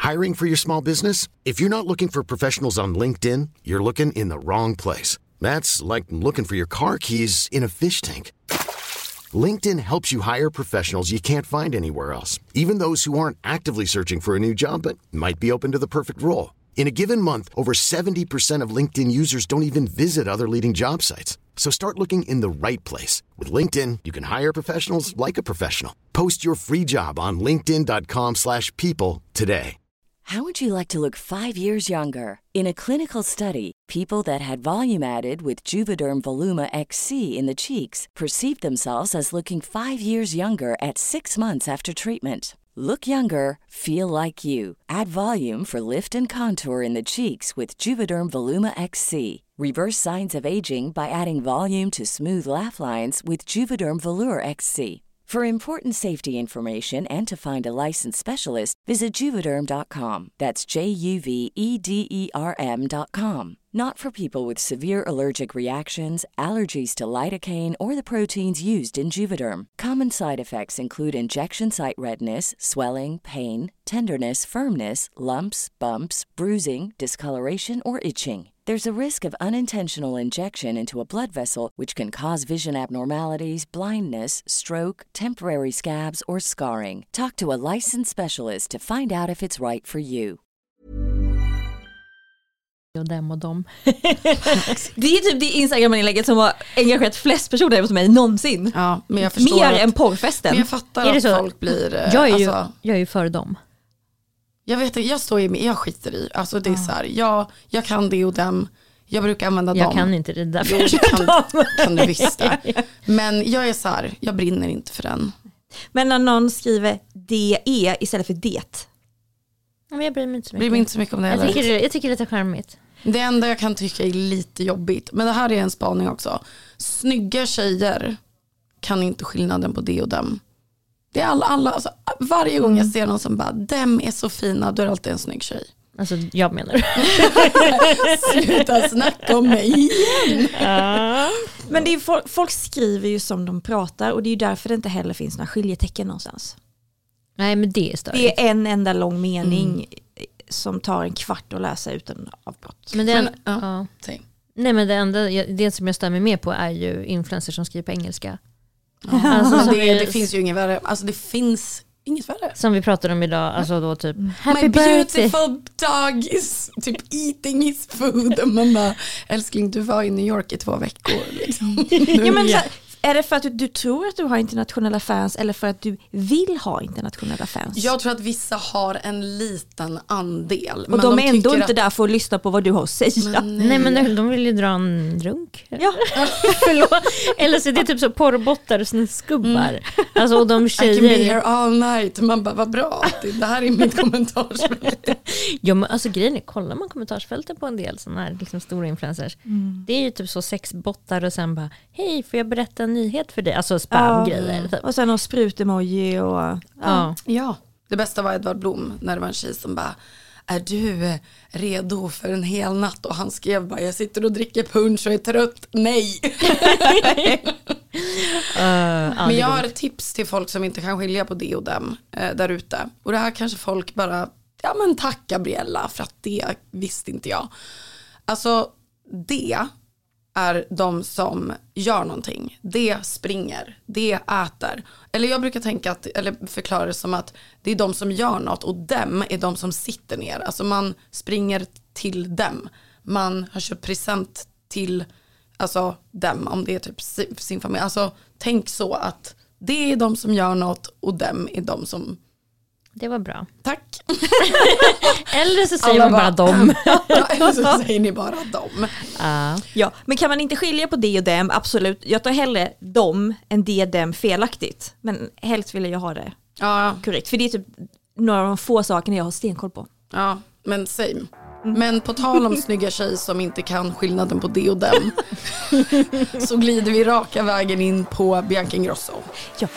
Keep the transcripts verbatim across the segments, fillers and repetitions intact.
Hiring for your small business? If you're not looking for professionals on LinkedIn, you're looking in the wrong place. That's like looking for your car keys in a fish tank. LinkedIn helps you hire professionals you can't find anywhere else, even those who aren't actively searching for a new job but might be open to the perfect role. In a given month, over seventy percent of LinkedIn users don't even visit other leading job sites. So start looking in the right place. With LinkedIn, you can hire professionals like a professional. Post your free job on linkedin dot com slash people today. How would you like to look five years younger? In a clinical study, people that had volume added with Juvederm Voluma X C in the cheeks perceived themselves as looking five years younger at six months after treatment. Look younger, feel like you. Add volume for lift and contour in the cheeks with Juvederm Voluma X C. Reverse signs of aging by adding volume to smooth laugh lines with Juvederm Volure X C. For important safety information and to find a licensed specialist, visit Juvederm dot com. That's J U V E D E R M dot com. Not for people with severe allergic reactions, allergies to lidocaine, or the proteins used in Juvederm. Common side effects include injection site redness, swelling, pain, tenderness, firmness, lumps, bumps, bruising, discoloration, or itching. There's a risk of unintentional injection into a blood vessel, which can cause vision abnormalities, blindness, stroke, temporary scabs, or scarring. Talk to a licensed specialist to find out if it's right for you. Och dem och dem. Det är typ det Instagram-inlägget som har engagerat flest personer hos mig någonsin. Ja, men jag förstår Mer att, än porrfesten. Men jag fattar är det att så? folk blir... Jag är ju, alltså, jag är ju för dem. Jag vet inte, jag står ju med, jag skiter i. Alltså det är så här, jag, jag kan det och dem. Jag brukar använda jag dem. Jag kan inte det där. Jo, det kan, kan du visst det. Men jag är så här, jag brinner inte för den. Men när någon skriver D E istället för det. Men jag bryr mig inte så mycket. Bryr mig inte så mycket om det. Jag tycker, det, jag tycker det är lite charmigt. Det enda jag kan tycka är lite jobbigt. Men det här är en spaning också. Snygga tjejer kan inte skillnaden på det och dem. Det är alla, alla alltså, varje gång jag ser någon som bara, dem är så fina, då är det alltid en snygg tjej. Alltså jag menar. Sluta snacka om mig igen. Ja. Men det är folk, folk skriver ju som de pratar, och det är ju därför det inte heller finns några skiljetecken någonstans. Nej, men det är större. Det är en enda lång mening mm. som tar en kvart att läsa utan avbrott. Men, den, men ja, ja. Nej, men det enda det som jag stämmer med på är ju influencers som skriver på engelska. Ja. Alltså, det, är, det finns ju inget värre. Alltså det finns inget värre. Som vi pratade om idag, alltså då typ happy My beautiful dog is typ eating his food. Och man bara, älskling, du var i New York i två veckor liksom. Ja, men så, är det för att du, du tror att du har internationella fans, eller för att du vill ha internationella fans? Jag tror att vissa har en liten andel. Och men de, de är ändå inte att... där för att lyssna på vad du har att säga. Men nej. nej, men de vill ju dra en runk. Ja. Eller så är det typ så porrbottar och snusgubbar. Mm. Alltså, och de tjejer... I can be here all night. Man bara, vad bra. Det här är mitt kommentarsfält. Ja, men alltså grejen är, kollar man kommentarsfältet på en del sådana här liksom stora influencers. Mm. Det är ju typ så sexbottar och sen bara, hej, får jag berätta en nyhet för dig? Alltså spamgrejer. Ja. Typ. Och sen har sprut-emoji och... Ja. Ja. ja. Det bästa var Edvard Blom när det var en tjej som bara, är du redo för en hel natt? Och han skrev bara, jag sitter och dricker punch och är trött. Nej. uh, Men jag har ett tips till folk som inte kan skilja på det och dem eh, där ute. Och det här kanske folk bara, ja men tack Gabriella, för att det visste inte jag. Alltså det är de som gör någonting. Det springer, det äter. Eller jag brukar tänka att, eller förklara det som att det är de som gör något, och dem är de som sitter ner. Alltså man springer till dem. Man har köpt present till alltså dem, om det är typ sin familj. Alltså tänk så att det är de som gör något, och dem är de som... Det var bra. Tack. Eller så säger man bara, bara dem. Eller så säger ni bara dem. Uh. Ja, men kan man inte skilja på det och dem? Absolut. Jag tar hellre dem än det dem felaktigt. Men helst vill jag ha det ja. korrekt. För det är typ några av de få sakerna jag har stenkoll på. Ja, men same. Mm. Men på tal om snygga tjej som inte kan skillnaden på det och dem, så glider vi raka vägen in på Bianca Ingrosso. Ja.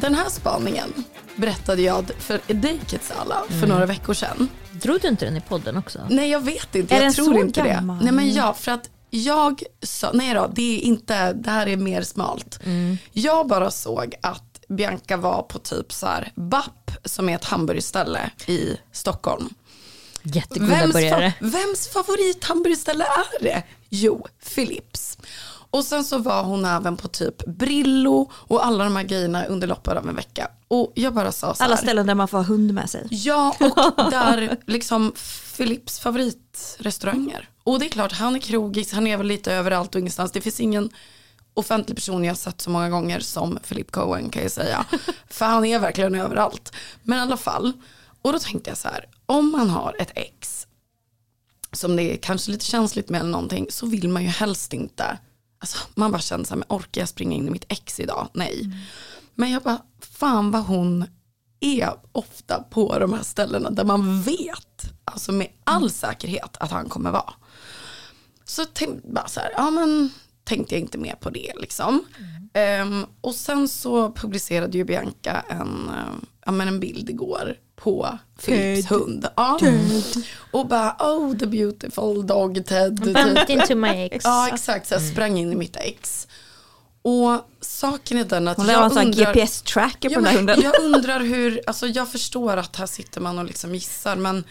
den här spaningen berättade jag för dig, Ketsala, för mm. några veckor sedan. Drog du inte den i podden också? Nej, jag vet inte. Är jag tror inte gammal? det. Nej, men ja, för att jag sa, nej då, det är inte, det här är mer smalt. Mm. Jag bara såg att Bianca var på typ så här B A P, som är ett hamburgerställe i Stockholm. Jättegoda vems, burgare. fa- vems favorit hamburgerställe är det? Jo, Philips. Och sen så var hon även på typ Brillo och alla de här grejerna under loppet av en vecka. Och jag bara sa så här. Alla ställen där man får ha hund med sig. Ja, och där liksom Philips favoritrestauranger. Och det är klart, han är krogis, han är väl lite överallt och ingenstans. Det finns ingen offentlig person jag har sett så många gånger som Philip Cohen, kan jag säga. För han är verkligen överallt. Men i alla fall, och då tänkte jag så här, om man har ett ex som det är kanske lite känsligt med eller någonting, så vill man ju helst inte, alltså man bara känner så här, men orkar jag springa in i mitt ex idag? Nej. Mm. Men jag bara, fan vad hon är ofta på de här ställena där man vet, alltså med all säkerhet, att han kommer vara. Så tänkte bara så här, ja men tänkte jag inte mer på det liksom. Mm. Um, och sen så publicerade ju Bianca en, uh, ja, men en bild igår på Philips hund. Ja. Och bara, oh the beautiful dog Ted. Bumped into my ex. Ja, exakt. Så jag sprang in i mitt ex. Och saken är den att hon jag undrar... en G P S-tracker på ja, den här hunden. Jag undrar hur, alltså jag förstår att här sitter man och liksom gissar, men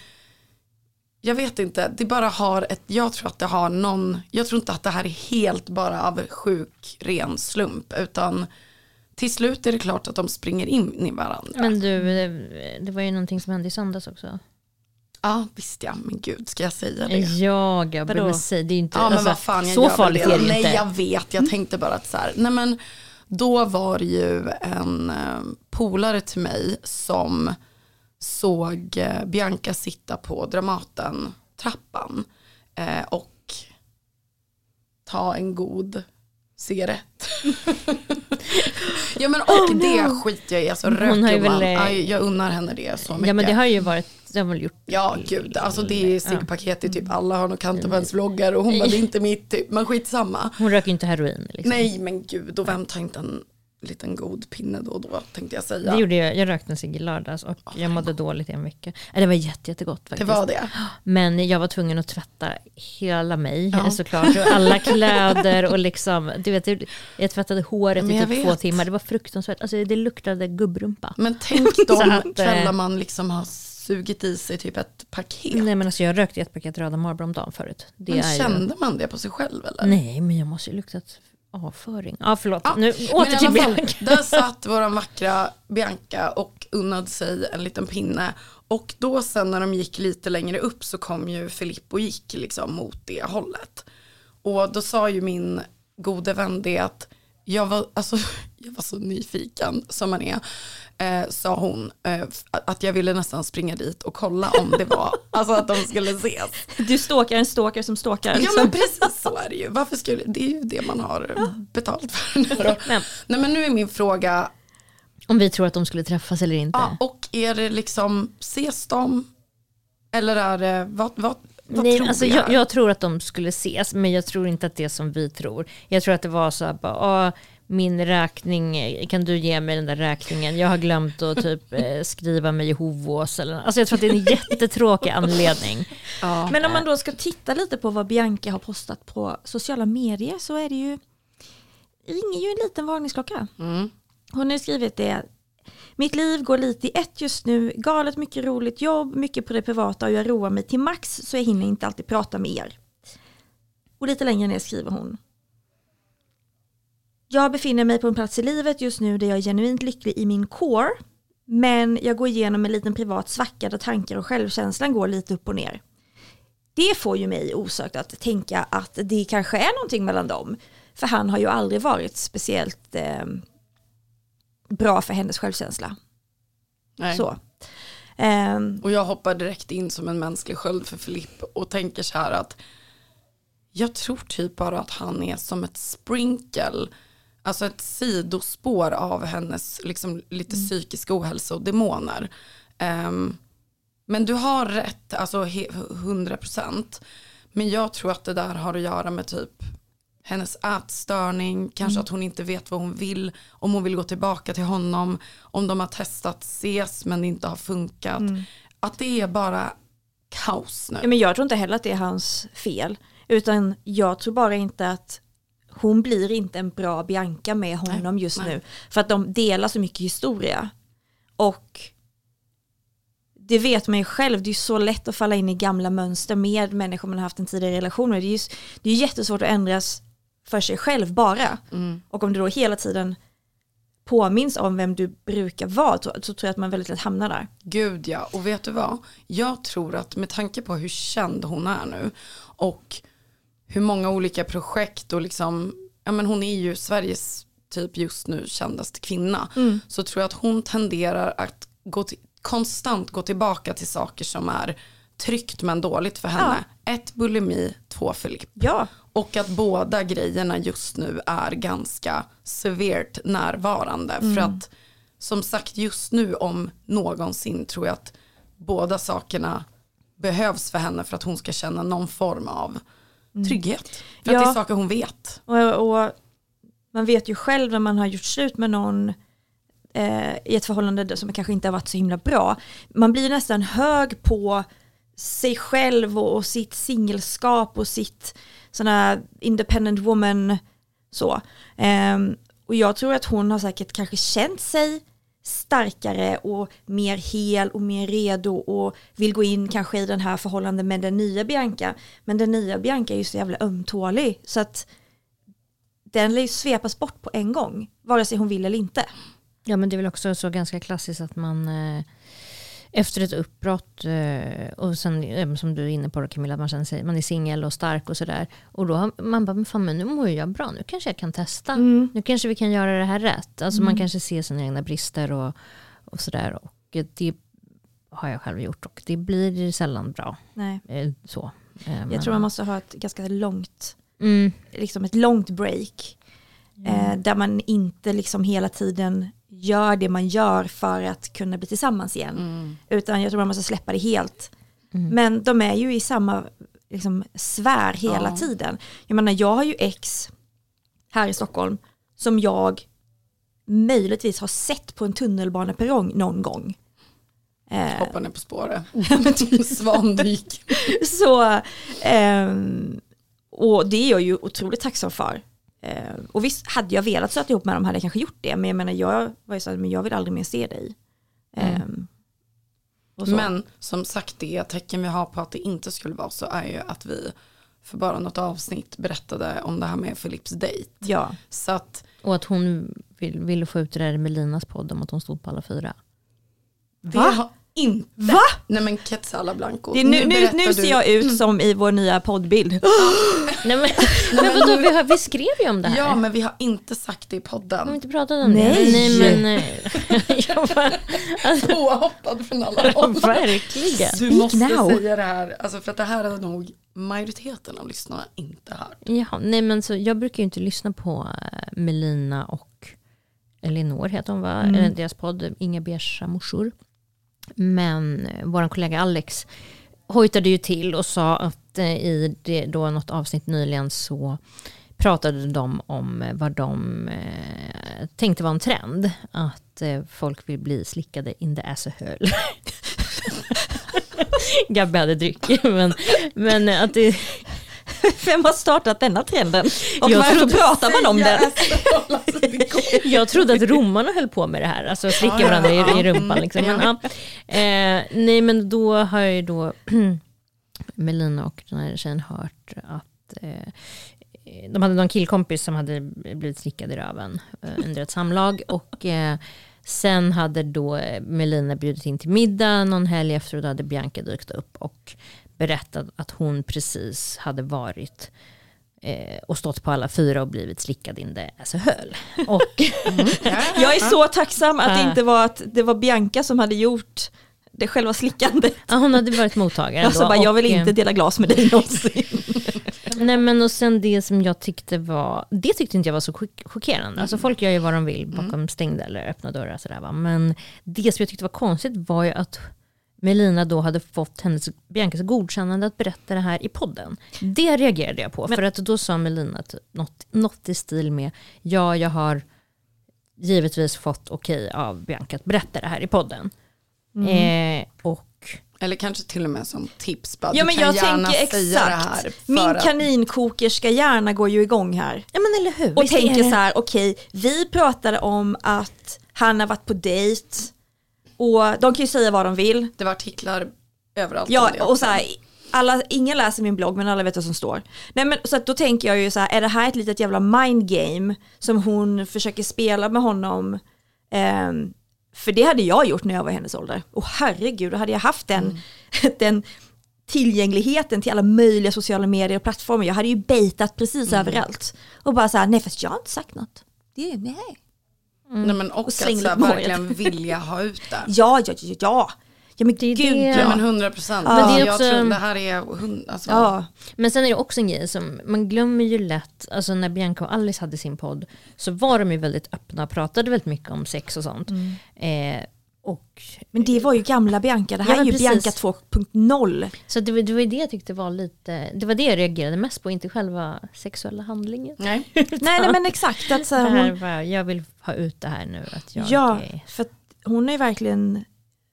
jag vet inte, det bara har ett, jag tror att det har någon, jag tror inte att det här är helt bara av sjuk, ren slump, utan till slut är det klart att de springer in i varandra. Men du, det var ju någonting som hände i söndags också. Ja, visst ja, men gud, ska jag säga det? Ja, jag borde säga, det är inte, ja, men alltså, vad fan, jag så farligt det. är det Nej, inte. jag vet, jag tänkte bara att så här, nej men då var det ju en eh, polare till mig som såg eh, Bianca sitta på Dramaten trappan eh, och ta en god cigarett. Ja men och oh, det no. skiter jag i, alltså rökgumman, väl... jag unnar henne det så mycket. Ja men det har ju varit, det har väl gjort. Ja gud, alltså det är ciggpaket i typ alla har nog kanter på ens vloggar och hon var det inte mitt typ, men skitsamma. Hon röker inte heroin liksom. Nej men gud, och vem tar inte en liten god pinne då och då, tänkte jag säga. Det gjorde jag, jag rökte en cigg i lördags och oh, jag mådde dåligt i en vecka. Det var jätte, jättegott faktiskt. Det var det. Men jag var tvungen att tvätta hela mig ja. såklart. Och alla kläder och liksom, du vet, jag tvättade håret i typ två timmar. Det var fruktansvärt. Alltså det luktade gubbrumpa. Men tänk de kvällar man liksom har sugit i sig typ ett paket. Nej men alltså jag rökte ett paket röda Marlboro om dagen förut. Det men är kände ju... man det på sig själv eller? Nej men jag måste ju luktat avföring. Ja förlåt, ja, nu åter till Bianca. Där satt våran vackra Bianca och unnade sig en liten pinne. Och då sen när de gick lite längre upp så kom ju Filippo och gick liksom mot det hållet. Och då sa ju min gode vän det att jag var, alltså, jag var så nyfiken som man är. Eh, sa hon eh, att jag ville nästan springa dit och kolla om det var, alltså att de skulle ses. Du stalkar en stalker som stalkar. Ja men precis så är det ju. Varför skulle, det är ju det man har ja. betalt för. Nu men. Nej men nu är min fråga. Om vi tror att de skulle träffas eller inte. Ja, och är det liksom, ses de? Eller är det, vad, vad, vad Nej, tror alltså jag? jag? Jag tror att de skulle ses, men jag tror inte att det är som vi tror. Jag tror att det var så här bara, min räkning, kan du ge mig den där räkningen? Jag har glömt att typ eh, skriva mig i Hovås eller, alltså jag tror att det är en jättetråkig anledning. Ja. Men om man då ska titta lite på vad Bianca har postat på sociala medier så är det ju, ringer ju en liten varningsklocka. Mm. Hon har skrivit det: mitt liv går lite i ett just nu, galet mycket roligt jobb, mycket på det privata och jag roar mig till max så jag hinner inte alltid prata med er. Och lite längre ner skriver hon: jag befinner mig på en plats i livet just nu där jag är genuint lycklig i min core, men jag går igenom en liten privat svacka där tankar och självkänslan går lite upp och ner. Det får ju mig osökt att tänka att det kanske är någonting mellan dem, för han har ju aldrig varit speciellt eh, bra för hennes självkänsla. Nej. Så. Um, och jag hoppar direkt in som en mänsklig sköld för Filip och tänker så här att jag tror typ bara att han är som ett sprinkle, alltså ett sidospår av hennes liksom lite mm. psykisk ohälsa och demoner. Um, men du har rätt, alltså hundra procent. Men jag tror att det där har att göra med typ hennes ätstörning, kanske mm. att hon inte vet vad hon vill, om hon vill gå tillbaka till honom, om de har testat ses men det inte har funkat. Mm. Att det är bara kaos nu. Ja, men jag tror inte heller att det är hans fel, utan jag tror bara inte att hon blir inte en bra Bianca med honom nej, just nej. nu. För att de delar så mycket historia. Och det vet man ju själv, det är så lätt att falla in i gamla mönster med människor man har haft en tidigare relation med. Det är ju det är jättesvårt att ändras för sig själv bara. Mm. Och om du då hela tiden påminns om vem du brukar vara, så, så tror jag att man väldigt lätt hamnar där. Gud ja, och vet du vad? Jag tror att med tanke på hur känd hon är nu och hur många olika projekt och liksom, ja men hon är ju Sveriges typ just nu kändaste kvinna. Mm. Så tror jag att hon tenderar att gå till, konstant gå tillbaka till saker som är tryggt men dåligt för henne. Ja. Ett bulimi, två Filip. Ja. Och att båda grejerna just nu är ganska sevärt närvarande. Mm. För att som sagt just nu om någonsin tror jag att båda sakerna behövs för henne för att hon ska känna någon form av trygghet. För ja. att det är saker hon vet. Och, och man vet ju själv när man har gjort slut med någon eh, i ett förhållande som kanske inte har varit så himla bra. Man blir nästan hög på sig själv och, och sitt singelskap och sitt såna independent woman så. Eh, och jag tror att hon har säkert kanske känt sig starkare och mer hel och mer redo och vill gå in kanske i den här förhållanden med den nya Bianca. Men den nya Bianca är ju så jävla ömtålig så att den lär ju svepas bort på en gång, vare sig hon vill eller inte. Ja, men det är väl också så ganska klassiskt att man eh, efter ett uppbrott eh, och sen eh, som du är inne på då, Camilla, att man känner sig, man är singel och stark och sådär. Och då har man bara, men fan, men nu mår jag bra, nu kanske jag kan testa. Mm. Nu kanske vi kan göra det här rätt. Alltså mm. man kanske ser sina egna brister och, och sådär. Och det har jag själv gjort och det blir sällan bra. Nej. Eh, så. Eh, jag men... tror man måste ha ett ganska långt mm. liksom ett långt break. Mm. Eh, där man inte liksom hela tiden gör det man gör för att kunna bli tillsammans igen. Mm. Utan jag tror man måste släppa det helt. Mm. Men de är ju i samma liksom, sfär hela ja. tiden. Jag menar, jag har ju ex här i Stockholm som jag möjligtvis har sett på en tunnelbaneperrong någon gång. Eh, Hoppar ner på spåret. Svandyk. Så, eh, och det är jag ju otroligt tacksam för. Uh, och visst, hade jag velat stöta ihop med dem hade jag kanske gjort det. Men jag menar, jag var ju så här, men jag vill aldrig mer se dig. Mm. Um, men som sagt, det tecken vi har på att det inte skulle vara så är ju att vi för bara något avsnitt berättade om det här med Filips dejt. Ja. Så att, och att hon vill, ville få ut det där med Linas podd om att hon stod på alla fyra. Det Va? Har inte. Va? Nej men Quetzala Blanco. Det, nu nu, nu ser jag ut som i vår nya poddbild. Nej, men, Nej, men vadå, vi, har, vi skrev ju om det här. Ja, men vi har inte sagt det i podden. Vi har inte pratat om Nej. det. Nej, men jag bara, alltså, påhoppad från alla håll. Verkligen. Du måste now. säga det här. Alltså för att det här är nog majoriteten av lyssnarna inte hört. Ja, nej men så jag brukar ju inte lyssna på Melina och Elinor heter hon va? Mm. Eller deras podd Inga Beige morsor. Men vår kollega Alex hojtade ju till och sa att eh, i det, då något avsnitt nyligen så pratade de om vad de eh, tänkte var en trend. Att eh, folk vill bli slickade in the asshole. Gabbe hade dryck. Men, men att det... Vem har startat denna trenden? Och jag varför pratar man om den? Jag trodde att romarna höll på med det här. Alltså slicka ja, varandra ja, ja. i, i rumpan. Liksom. Men, ja. eh, nej men då har jag ju då Melina och den här tjejen hört att eh, de hade någon killkompis som hade blivit slickad i röven eh, under ett samlag. Och eh, sen hade då Melina bjudit in till middag någon helg efter och då hade Bianca dykt upp och berättat att hon precis hade varit eh, och stått på alla fyra och blivit slickad in det alltså höll. Och mm. jag är så tacksam att det inte var att det var Bianca som hade gjort det själva slickandet. Ja, hon hade varit mottagare. Alltså, bara, jag vill inte dela glas med dig någonsin. Nej, men och sen det som jag tyckte var, det tyckte inte jag var så chockerande. Mm. Alltså folk gör ju vad de vill bakom mm. stängda eller öppna dörrar sådär va. Men det som jag tyckte var konstigt var ju att Melina då hade fått hennes, Biancas godkännande att berätta det här i podden. Det reagerade jag på. Men, för att då sa Melina typ något, något i stil med ja, jag har givetvis fått okej av Bianca att berätta det här i podden. Mm. Eh, och Eller kanske till och med som tips. Bara, ja, du men kan jag gärna tänker säga exakt. Det här Min att... kaninkokerska hjärna går ju igång här. Ja, men eller hur? Och Visst tänker det... så här, okej, okay, vi pratade om att han har varit på dejt. Och de kan ju säga vad de vill. Det var artiklar överallt. Ja, och så här, alla, ingen läser min blogg men alla vet vad som står. Nej, men, så att då tänker jag ju så här, är det här ett litet jävla mind game som hon försöker spela med honom? Um, för det hade jag gjort när jag var i hennes ålder. Och herregud, då hade jag haft den, mm. den tillgängligheten till alla möjliga sociala medier och plattformar. Jag hade ju baitat precis mm. överallt. Och bara så här, nej fast jag har inte sagt något. Det är nej. Mm. Nej, men och, och att så här, verkligen vilja ha ut det. Ja, ja, ja, ja. Ja men det, gud, det, ja. ja men hundra procent. Ja. Men det är jag också, tror det här är hund, alltså. Ja. Men sen är det också en grej som man glömmer ju lätt, alltså när Bianca och Alice hade sin podd så var de ju väldigt öppna och pratade väldigt mycket om sex och sånt. Mm. Eh, och, men det var ju gamla Bianca, det här ja, är ju precis. Bianca två punkt noll. Så det var, det var det jag tyckte var lite, det var det jag reagerade mest på, inte själva sexuella handlingen. Nej, nej, nej men exakt. Att, så, det här hon, var, jag vill ha ut det här nu. Att jag ja, är... för hon är verkligen,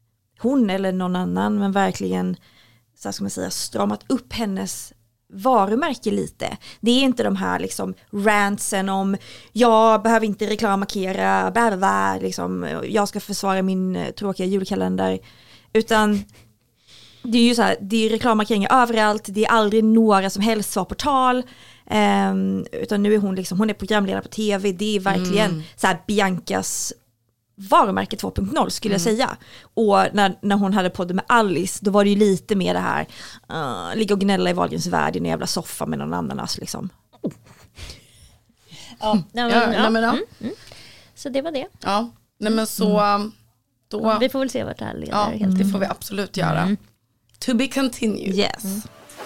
hon eller någon annan, men verkligen så ska man säga, stramat upp hennes varumärke lite. Det är inte de här liksom rantsen om jag behöver inte reklammarkera, bla, bla, bla, liksom, jag ska försvara min tråkiga julkalender, utan det är ju så här, det är reklammarkeringar överallt, det är aldrig några som helst svar på tal, um, utan nu är hon liksom, hon är programledare på tv, det är verkligen mm. så här Biancas varumärke två punkt noll skulle mm. jag säga. Och när, när hon hade podden med Alice, då var det ju lite mer det här uh, ligga och gnälla i Wahlgrens värld i en jävla soffa med någon annanas liksom. Oh. Ja, nej, men, ja, ja. Nej, men, ja. Mm, mm. Så det var det. Ja, nej men så mm. då... Vi får väl se vart det här leder. Ja, helt. Det får vi absolut göra. Mm. To be continued. Yes. Mm.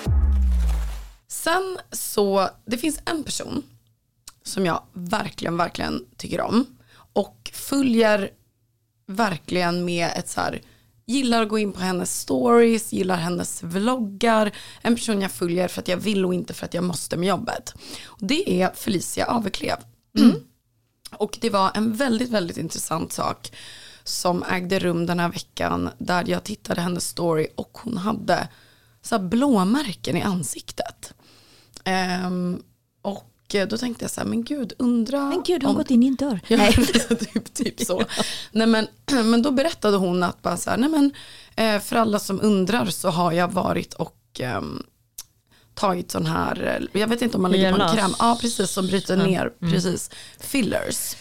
Sen så, det finns en person som jag verkligen, verkligen tycker om. Och följer verkligen med ett så här, gillar att gå in på hennes stories, gillar hennes vloggar. En person jag följer för att jag vill och inte för att jag måste med jobbet. Och det är Felicia Aveklev. Mm. Och det var en väldigt, väldigt intressant sak som ägde rum den här veckan där jag tittade hennes story och hon hade så här blåmärken i ansiktet. Um, och då tänkte jag så här, men gud, undra... Men gud, hon har om... gått in i en dörr. Ja, nej. typ, typ så. Nej, men, men då berättade hon att bara så här, nej men, för alla som undrar så har jag varit och um, tagit sån här, jag vet inte om man lägger på en kräm. Ja, precis, som bryter mm. ner, mm. precis, fillers.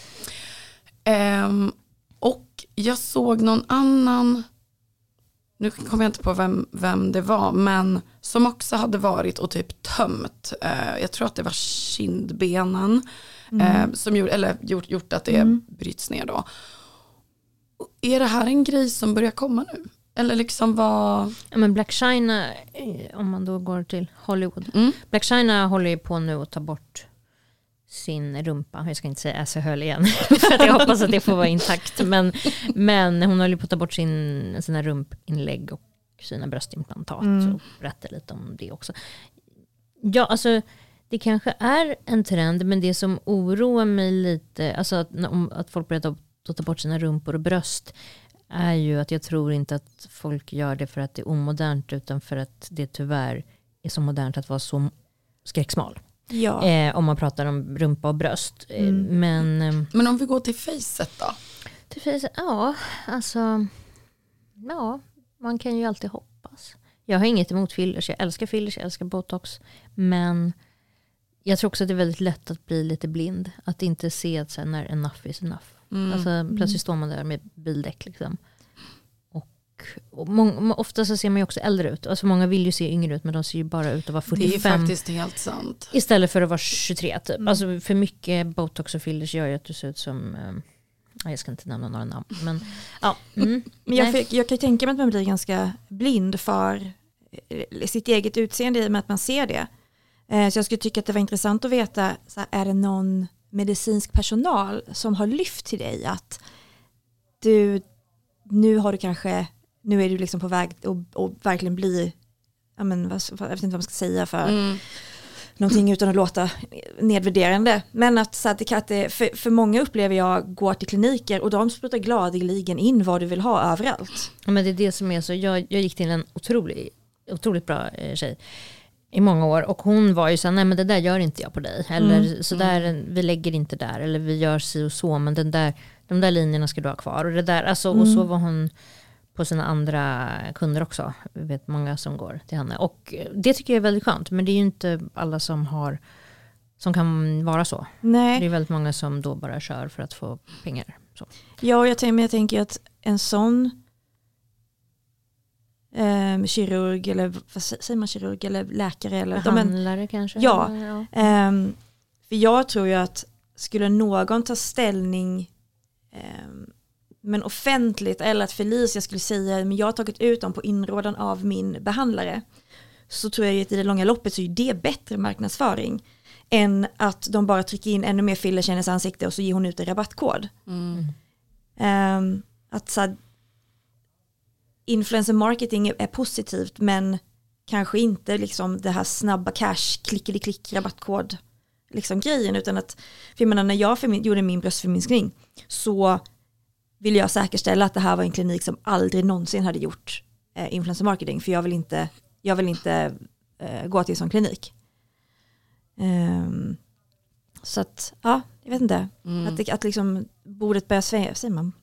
Um, och jag såg någon annan... Nu kommer jag inte på vem, vem det var, men som också hade varit och typ tömt. Eh, jag tror att det var kindbenen mm. eh, som gjort, eller gjort, gjort att det mm. bryts ner då. Är det här en grej som börjar komma nu? Eller liksom vad... Ja, men Blac Chyna, om man då går till Hollywood. Mm. Blac Chyna håller ju på nu att ta bort sin rumpa. Jag ska inte säga asshole igen. För att jag hoppas att det får vara intakt. Men, men hon håller på att ta bort sin, sina rumpinlägg och sina bröstimplantat. Mm. Så berätta lite om det också. Ja, alltså det kanske är en trend, men det som oroar mig lite, alltså att, att folk börjar ta, ta bort sina rumpor och bröst, är ju att jag tror inte att folk gör det för att det är omodernt, utan för att det tyvärr är så modernt att vara så skräcksmal. Ja. Eh, om man pratar om rumpa och bröst. Mm. Eh, men, eh, men om vi går till facet då? Till facet, ja, alltså ja, man kan ju alltid hoppas. Jag har inget emot fillers, jag älskar fillers, jag älskar botox, men jag tror också att det är väldigt lätt att bli lite blind, att inte se att så här, när enough is enough. Mm. Alltså plötsligt står man där med bildäck liksom. Och många, ofta så ser man ju också äldre ut. Alltså många vill ju se yngre ut, men de ser ju bara ut att vara fyrtiofem. Det är faktiskt helt sant. Istället för att vara tjugotre typ. Mm. Alltså för mycket botox och fillers gör ju att du ser ut som... Eh, jag ska inte nämna några namn. Men, ja, mm, men jag, jag, jag kan ju tänka mig att man blir ganska blind för sitt eget utseende i och med att man ser det. Eh, så jag skulle tycka att det var intressant att veta, så här, är det någon medicinsk personal som har lyft till dig att du, nu har du kanske nu är du liksom på väg att, att verkligen bli, ja, men, vad, jag vet inte vad man ska säga för mm. någonting utan att låta nedvärderande. Men att, så att, att det, för, för många upplever jag går till kliniker och de sprutar gladeligen in vad du vill ha överallt. Ja, men det är det som är så, jag, jag gick till en otrolig, otroligt bra eh, tjej i många år och hon var ju så här, nej men det där gör inte jag på dig. Eller mm. så där, mm. vi lägger inte där eller vi gör si och så, men den där, de där linjerna ska du ha kvar. Och, det där, alltså, mm. och så var hon på sina andra kunder också. Vi vet många som går till henne. Och det tycker jag är väldigt skönt. Men det är ju inte alla som har som kan vara så. Nej. Det är väldigt många som då bara kör för att få pengar. Så. Ja, jag tänker, jag tänker att en sån eh, kirurg eller vad säger man, kirurg eller läkare eller behandlare men, kanske. Ja. ja. Eh, för jag tror ju att skulle någon ta ställning eh, men offentligt eller att Felicia skulle säga men jag har tagit ut dem på inrådan av min behandlare, så tror jag att i det långa loppet så är det bättre marknadsföring än att de bara trycker in ännu mer fillers i hennes ansikte och så ger hon ut en rabattkod. Mm. Um, att så här, influencer marketing är, är positivt men kanske inte liksom det här snabba cash, klick-klick rabattkod liksom grejen, utan att för jag menar, när jag förmin- gjorde min bröstförminskning så vill jag säkerställa att det här var en klinik som aldrig någonsin hade gjort eh, influencer marketing, för jag vill inte, jag vill inte eh, gå till en sån klinik. Um, så att, ja, jag vet inte. Mm. Att, att liksom bordet börjar svänga, säger man.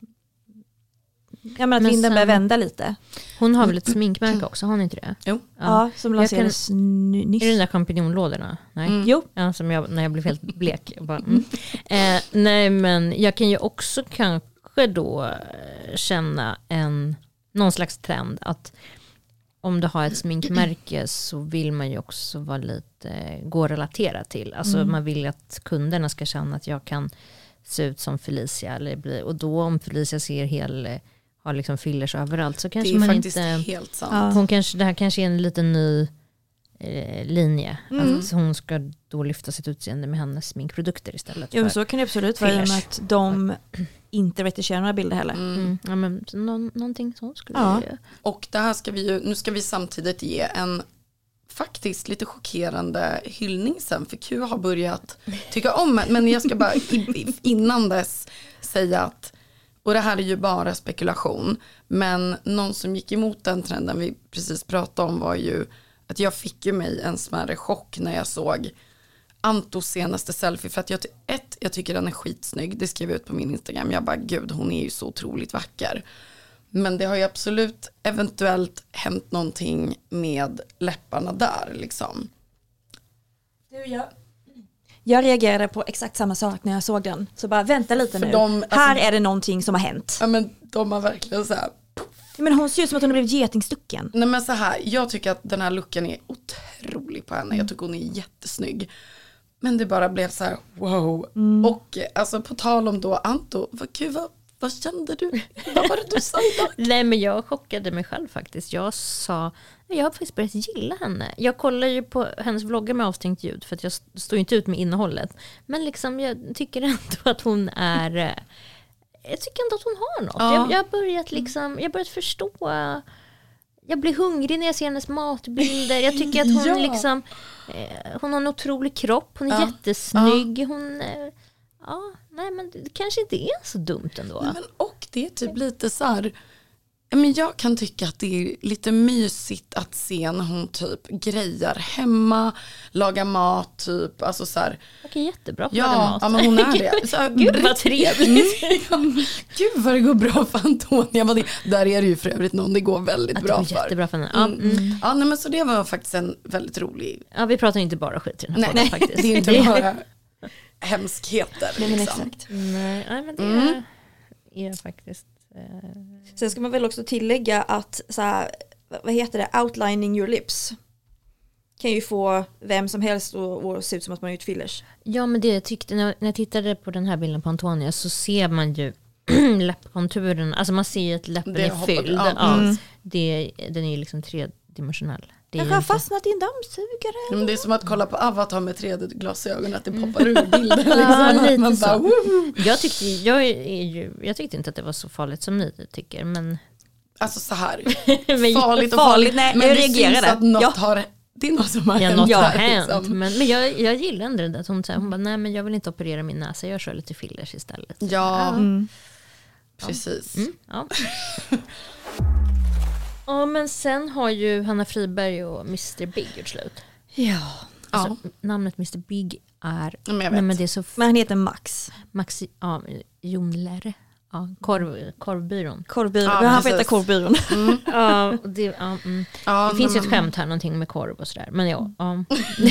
Ja, men att men vinden börjar vända lite. Hon har väl ett sminkmärke också, har hon inte det? Jo. Ja, ja som lanserades kan, nyss. Är det den där champinjonlådorna? Nej. Mm. Jo. Ja, som jag, när jag blev helt blek. Jag bara, mm. eh, nej, men jag kan ju också kanske då känna en, någon slags trend att om du har ett sminkmärke så vill man ju också vara lite, gå och relatera till. Alltså mm. man vill att kunderna ska känna att jag kan se ut som Felicia. Eller bli, och då om Felicia ser hel, har liksom fillers överallt så kanske man inte... Det är faktiskt helt sant. Hon kanske, det här kanske är en liten ny eh, linje. Mm. Att hon ska då lyfta sitt utseende med hennes sminkprodukter istället. Jo, så kan det absolut vara med att de inte retuscherar några bilder heller. Mm. Mm. Ja, men nå- någonting så skulle ja. jag... Och det här ska vi ju, nu ska vi samtidigt ge en faktiskt lite chockerande hyllning sen, för Q har börjat tycka om, men jag ska bara innan dess säga att, och det här är ju bara spekulation, men någon som gick emot den trenden vi precis pratade om var ju att jag fick ju mig en smärre chock när jag såg Antos senaste selfie, för att jag, ett, jag tycker den är skitsnygg, det skrev jag ut på min Instagram, jag bara gud, hon är ju så otroligt vacker. Men det har ju absolut eventuellt hänt någonting med läpparna där liksom. Du, jag, jag reagerade på exakt samma sak när jag såg den. Så bara vänta lite för nu. De, alltså, här är det någonting som har hänt. Ja, men de har verkligen så här. Men hon ser ut som att hon har blivit getingstucken. Nej, men så här, jag tycker att den här looken är otrolig på henne. Jag tycker hon är jättesnygg. Men det bara blev så här, wow. Mm. Och alltså på tal om då Anto, vad gud, vad, vad kände du? Vad var det du sa idag? Nej, men jag chockade mig själv faktiskt. Jag sa, jag har faktiskt börjat gilla henne. Jag kollar ju på hennes vloggar med avstängt ljud för att jag står inte ut med innehållet. Men liksom jag tycker ändå att hon är, jag tycker ändå att hon har något. Ja. Jag, jag har börjat liksom, jag har börjat förstå. Jag blir hungrig när jag ser hennes matbilder. Jag tycker att hon ja. liksom, hon har en otrolig kropp. Hon är ja. jättesnygg. Hon, ja, nej men det kanske inte är så dumt ändå. Nej, men och det är typ lite så här, men jag kan tycka att det är lite mysigt att se när hon typ grejar hemma, lagar mat typ, alltså så här. Okej, jättebra på ja, mat. Ja, men hon är det. Så här, gud vad trevligt. ja, gud vad det går bra för Antonia. Det, där är det ju för övrigt någon det går väldigt att bra det för. Jättebra för henne. Ja, mm. Mm. ja nej, men så det var faktiskt en väldigt rolig. Ja, vi pratar inte bara skit i den här nej, podden nej, faktiskt. Det är inte bara hemskheter. Nej, men liksom. exakt. Nej, nej, men det Mm. är faktiskt. Sen ska man väl också tillägga att så här, vad heter det, outlining your lips kan ju få vem som helst att se ut som att man har gjort fillers. Ja, men det jag tyckte när jag tittade på den här bilden på Antonia så ser man ju läppkonturen, alltså man ser ju att läppen det är fylld. Ja. Ja, Mm. det, den är ju liksom tredimensionell. Jag har fastnat i en dammsugare. Men det är som att kolla på Avatar med tre D-glasögon, att det poppar ur bilden. Liksom. Ja, lite man så. bara, woho! Jag tyckte, jag, är ju, jag tyckte inte att det var så farligt som ni tycker, men alltså så här. Men- farligt och farligt, farligt. nej, men jag det syns reagerade. att något Ja. har, det är något som har Ja, hänt. något har där, hänt. liksom. Men, men jag, jag gillar ändå det där. Hon, så här, hon bara, nej men jag vill inte operera min näsa. Jag kör lite fillers istället. Ja, Mm. precis. Mm, ja. Ja, men sen har ju Hanna Friberg och mister Big gjort slut. Ja. Alltså, namnet mister Big är... Ja, men jag Nej, vet. men det är så... Men han heter Max. Maxi, ja, Jonlere. Ja, korv, korvbyrån. Korvbyrån. Ja, Ja, han får precis. heta Korvbyrån. Ja, det, ja, mm. Ja, det finns ju men- ett skämt här, någonting med korv och sådär. Men ja. ja.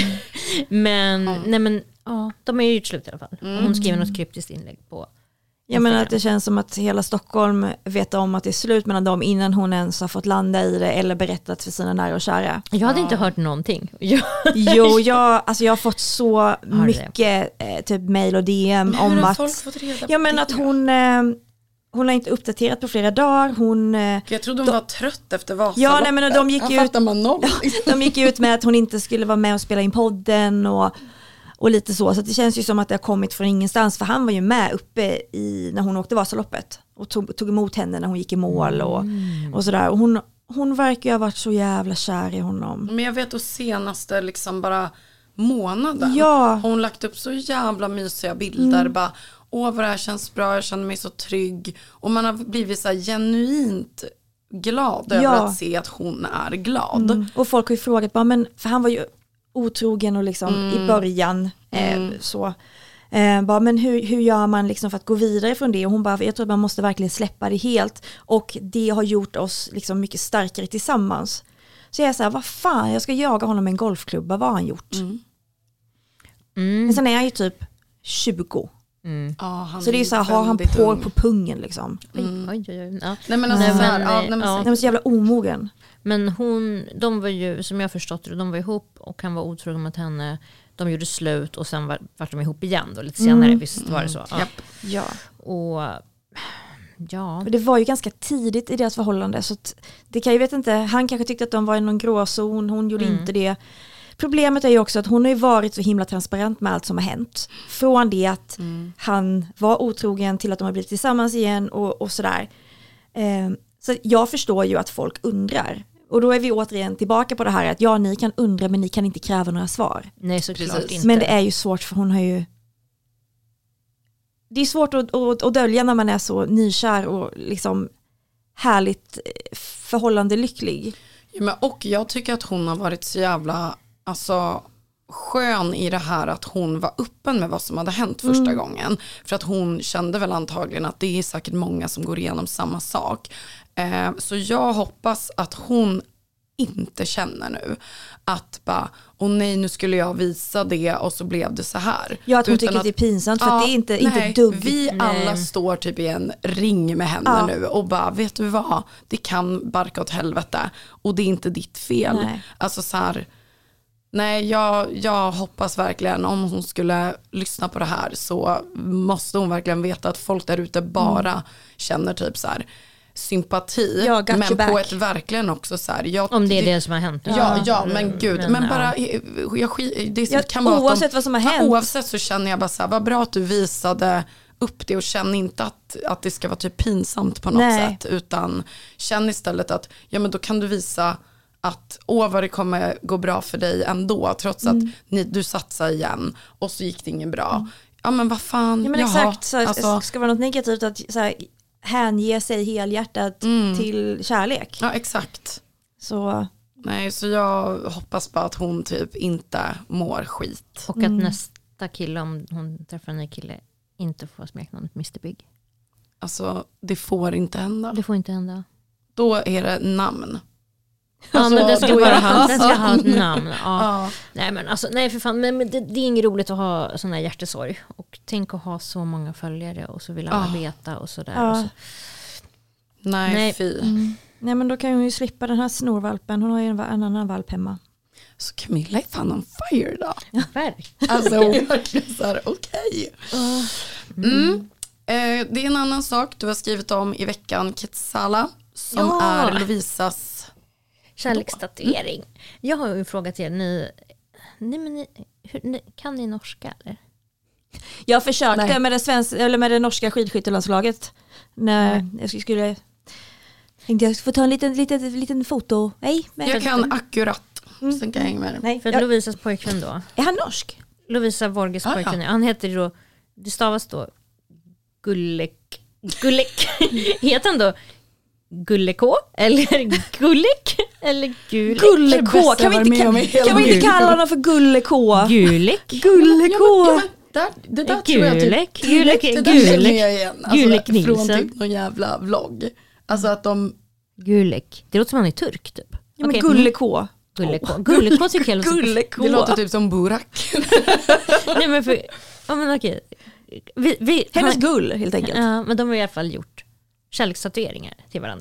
men, nej men, ja, de är ju gjort slut i alla fall. Mm. Hon skriver något kryptiskt inlägg på Jag menar Instagram. att det känns som att hela Stockholm vet om att det är slut mellan dem innan hon ens har fått landa i det eller berättat för sina nära och kära. Jag hade inte hört någonting. Jag, Jo, jag, alltså jag har fått så du det? mycket eh, typ mail och D M Men hur om har att, folk fått reda på ja men det? att hon, eh, hon har inte uppdaterat på flera dagar. Hon, eh, Jag trodde hon var trött efter Vasaloppet. Ja, nej, men de gick Här ut- fattar man noll. de gick ut med att hon inte skulle vara med och spela in podden och, och lite så. Så att det känns ju som att det har kommit från ingenstans. För han var ju med uppe i, när hon åkte Vasaloppet och tog, tog emot henne när hon gick i mål och, och sådär. Och hon, hon verkar ju ha varit så jävla kär i honom. Men jag vet att senaste liksom bara månaden Ja. har hon lagt upp så jävla mysiga bilder. Mm. Bara, åh vad det här känns bra, jag känner mig så trygg. Och man har blivit så här genuint glad Ja. över att se att hon är glad. Mm. Och folk har ju frågat, bara, men, för han var ju otrogen och liksom Mm. i början eh, så. Eh, bara, men hur, hur gör man liksom för att gå vidare från det? Och hon bara, jag tror att man måste verkligen släppa det helt. Och det har gjort oss liksom mycket starkare tillsammans. Så jag är så här, vad fan, jag ska jaga honom med en golfklubba, vad har han gjort? Mm. mm, Men sen är han ju typ tjugo. mm. Ja, han Så det är ju så här, har han väldigt på ung. på pungen liksom? Oj, oj, oj. Ja. Nej men alltså Nej, så här, men, ja, eh, nej, men, ja. Han är så jävla omogen. Men hon, de var ju, som jag har förstått det, de var ihop och han var otrogen mot henne. De gjorde slut och sen var, var de ihop igen då, lite senare, Mm. visst var det så. Ja. Japp. Ja. Och ja, För det var ju ganska tidigt i deras förhållande. Så att det kan jag vet inte, han kanske tyckte att de var i någon gråzon, hon gjorde Mm. inte det. Problemet är ju också att hon har ju varit så himla transparent med allt som har hänt. Från det att Mm. han var otrogen till att de har blivit tillsammans igen och, och sådär. Eh, så jag förstår ju att folk undrar. Och då är vi återigen tillbaka på det här att ja, ni kan undra men ni kan inte kräva några svar. nej såklart Precis. inte. Men det är ju svårt för hon har ju... Det är svårt att, att, att dölja när man är så nykär och liksom härligt förhållande lycklig. Ja, men, och jag tycker att hon har varit så jävla alltså, skön i det här att hon var öppen med vad som hade hänt första Mm. gången. För att hon kände väl antagligen att det är säkert många som går igenom samma sak. Eh, så jag hoppas att hon inte känner nu att bara, åh nej nu skulle jag visa det och så blev det så här. Ja, att hon Utan tycker att det är pinsamt för Ja, att det är inte, nej, inte dugg. vi Nej. alla står typ i en ring med henne Ja. nu och bara, vet du vad, det kan barka åt helvete och det är inte ditt fel. Nej. Alltså så här, nej jag, jag hoppas verkligen om hon skulle lyssna på det här så måste hon verkligen veta att folk där ute bara Mm. känner typ så här sympati, Ja, got men your på back. ett verkligen också så här, jag, Om det är det som har hänt. Ja, ja, men gud. Men, Men, ja. bara, jag, skit- det Ja, kan vara att oavsett de, vad som har ja, hänt. Oavsett så känner jag bara så här, vad bra att du visade upp det och känn inte att, att det ska vara typ pinsamt på något Nej. sätt. Utan känn istället att, ja men då kan du visa att åh vad det kommer gå bra för dig ändå. Trots Mm. att ni, du satsar igen och så gick det ingen bra. Ja men vad fan, Ja, men jaha, exakt, så alltså, ska vara något negativt att så här, hänge sig helhjärtat Mm. till kärlek. ja exakt. Så Nej, så jag hoppas bara att hon typ inte mår skit. Och att nästa kille, om hon träffar en ny kille, inte får smeknamnet mister Big. Alltså det får inte hända. Det får inte hända. Då är det namn. Ja, Alltså, men den ska, då är bara det ha, hans den ska ha ett namn. Ja. Ja. Nej men alltså, nej för fan, men, men det, det är inget roligt att ha sån här hjärtesorg. Och tänk att ha så många följare och så vill alla Ja. veta och sådär. Ja. Och så. Nej, Nej. fy. nej, men då kan hon ju slippa den här snorvalpen. Hon har ju en, en annan valp hemma. Så Camilla är fan on fire då. Verkligen. Alltså verkligen så här, okej. Mm. Eh, det är en annan sak du har skrivit om i veckan, Ketsala, som Ja. är Lovisas. Kärlekstatuering. Jag har ju en fråga till er. Ni, ni, men ni, hur, ni, kan ni norska eller? Jag försökte Nej. med det, svenska, eller med det norska skidskyttelandslaget när jag skulle... Tänkte jag får ta en liten, liten, liten foto. Nej, men jag kan akkurat. Mm. Sen kan jag hänga med det. Nej, För att jag... Lovisas pojkvän då. Är han norsk? Lovisa Vorges Ah, pojkvän. ja. Han heter då, det stavas då Gullek. Gullek. Heter han då Gullekå? Eller Gullek? Eller Gulek? Gullekå. Kan vi inte, kan, kan vi inte kalla honom för Gullekå? Gulek? Gullekå. Ja, men, ja, men där, det där tror jag Gulek. typ direkt Gulek. det där känner Gulek. jag igen. Gulek Alltså, Nielsen. från typ någon jävla vlogg. Alltså att de... Gulek. Det låter som han är turk typ. Ja, men Okej. Gullekå. Gullekå. Gullekå tycker jag låter... Gullekå. Det låter typ som Burak. Nej men för... Ja men okej. Vi, vi, Hennes han, gull helt enkelt. Ja, men de har i alla fall gjort kärlekstatueringar till varandra.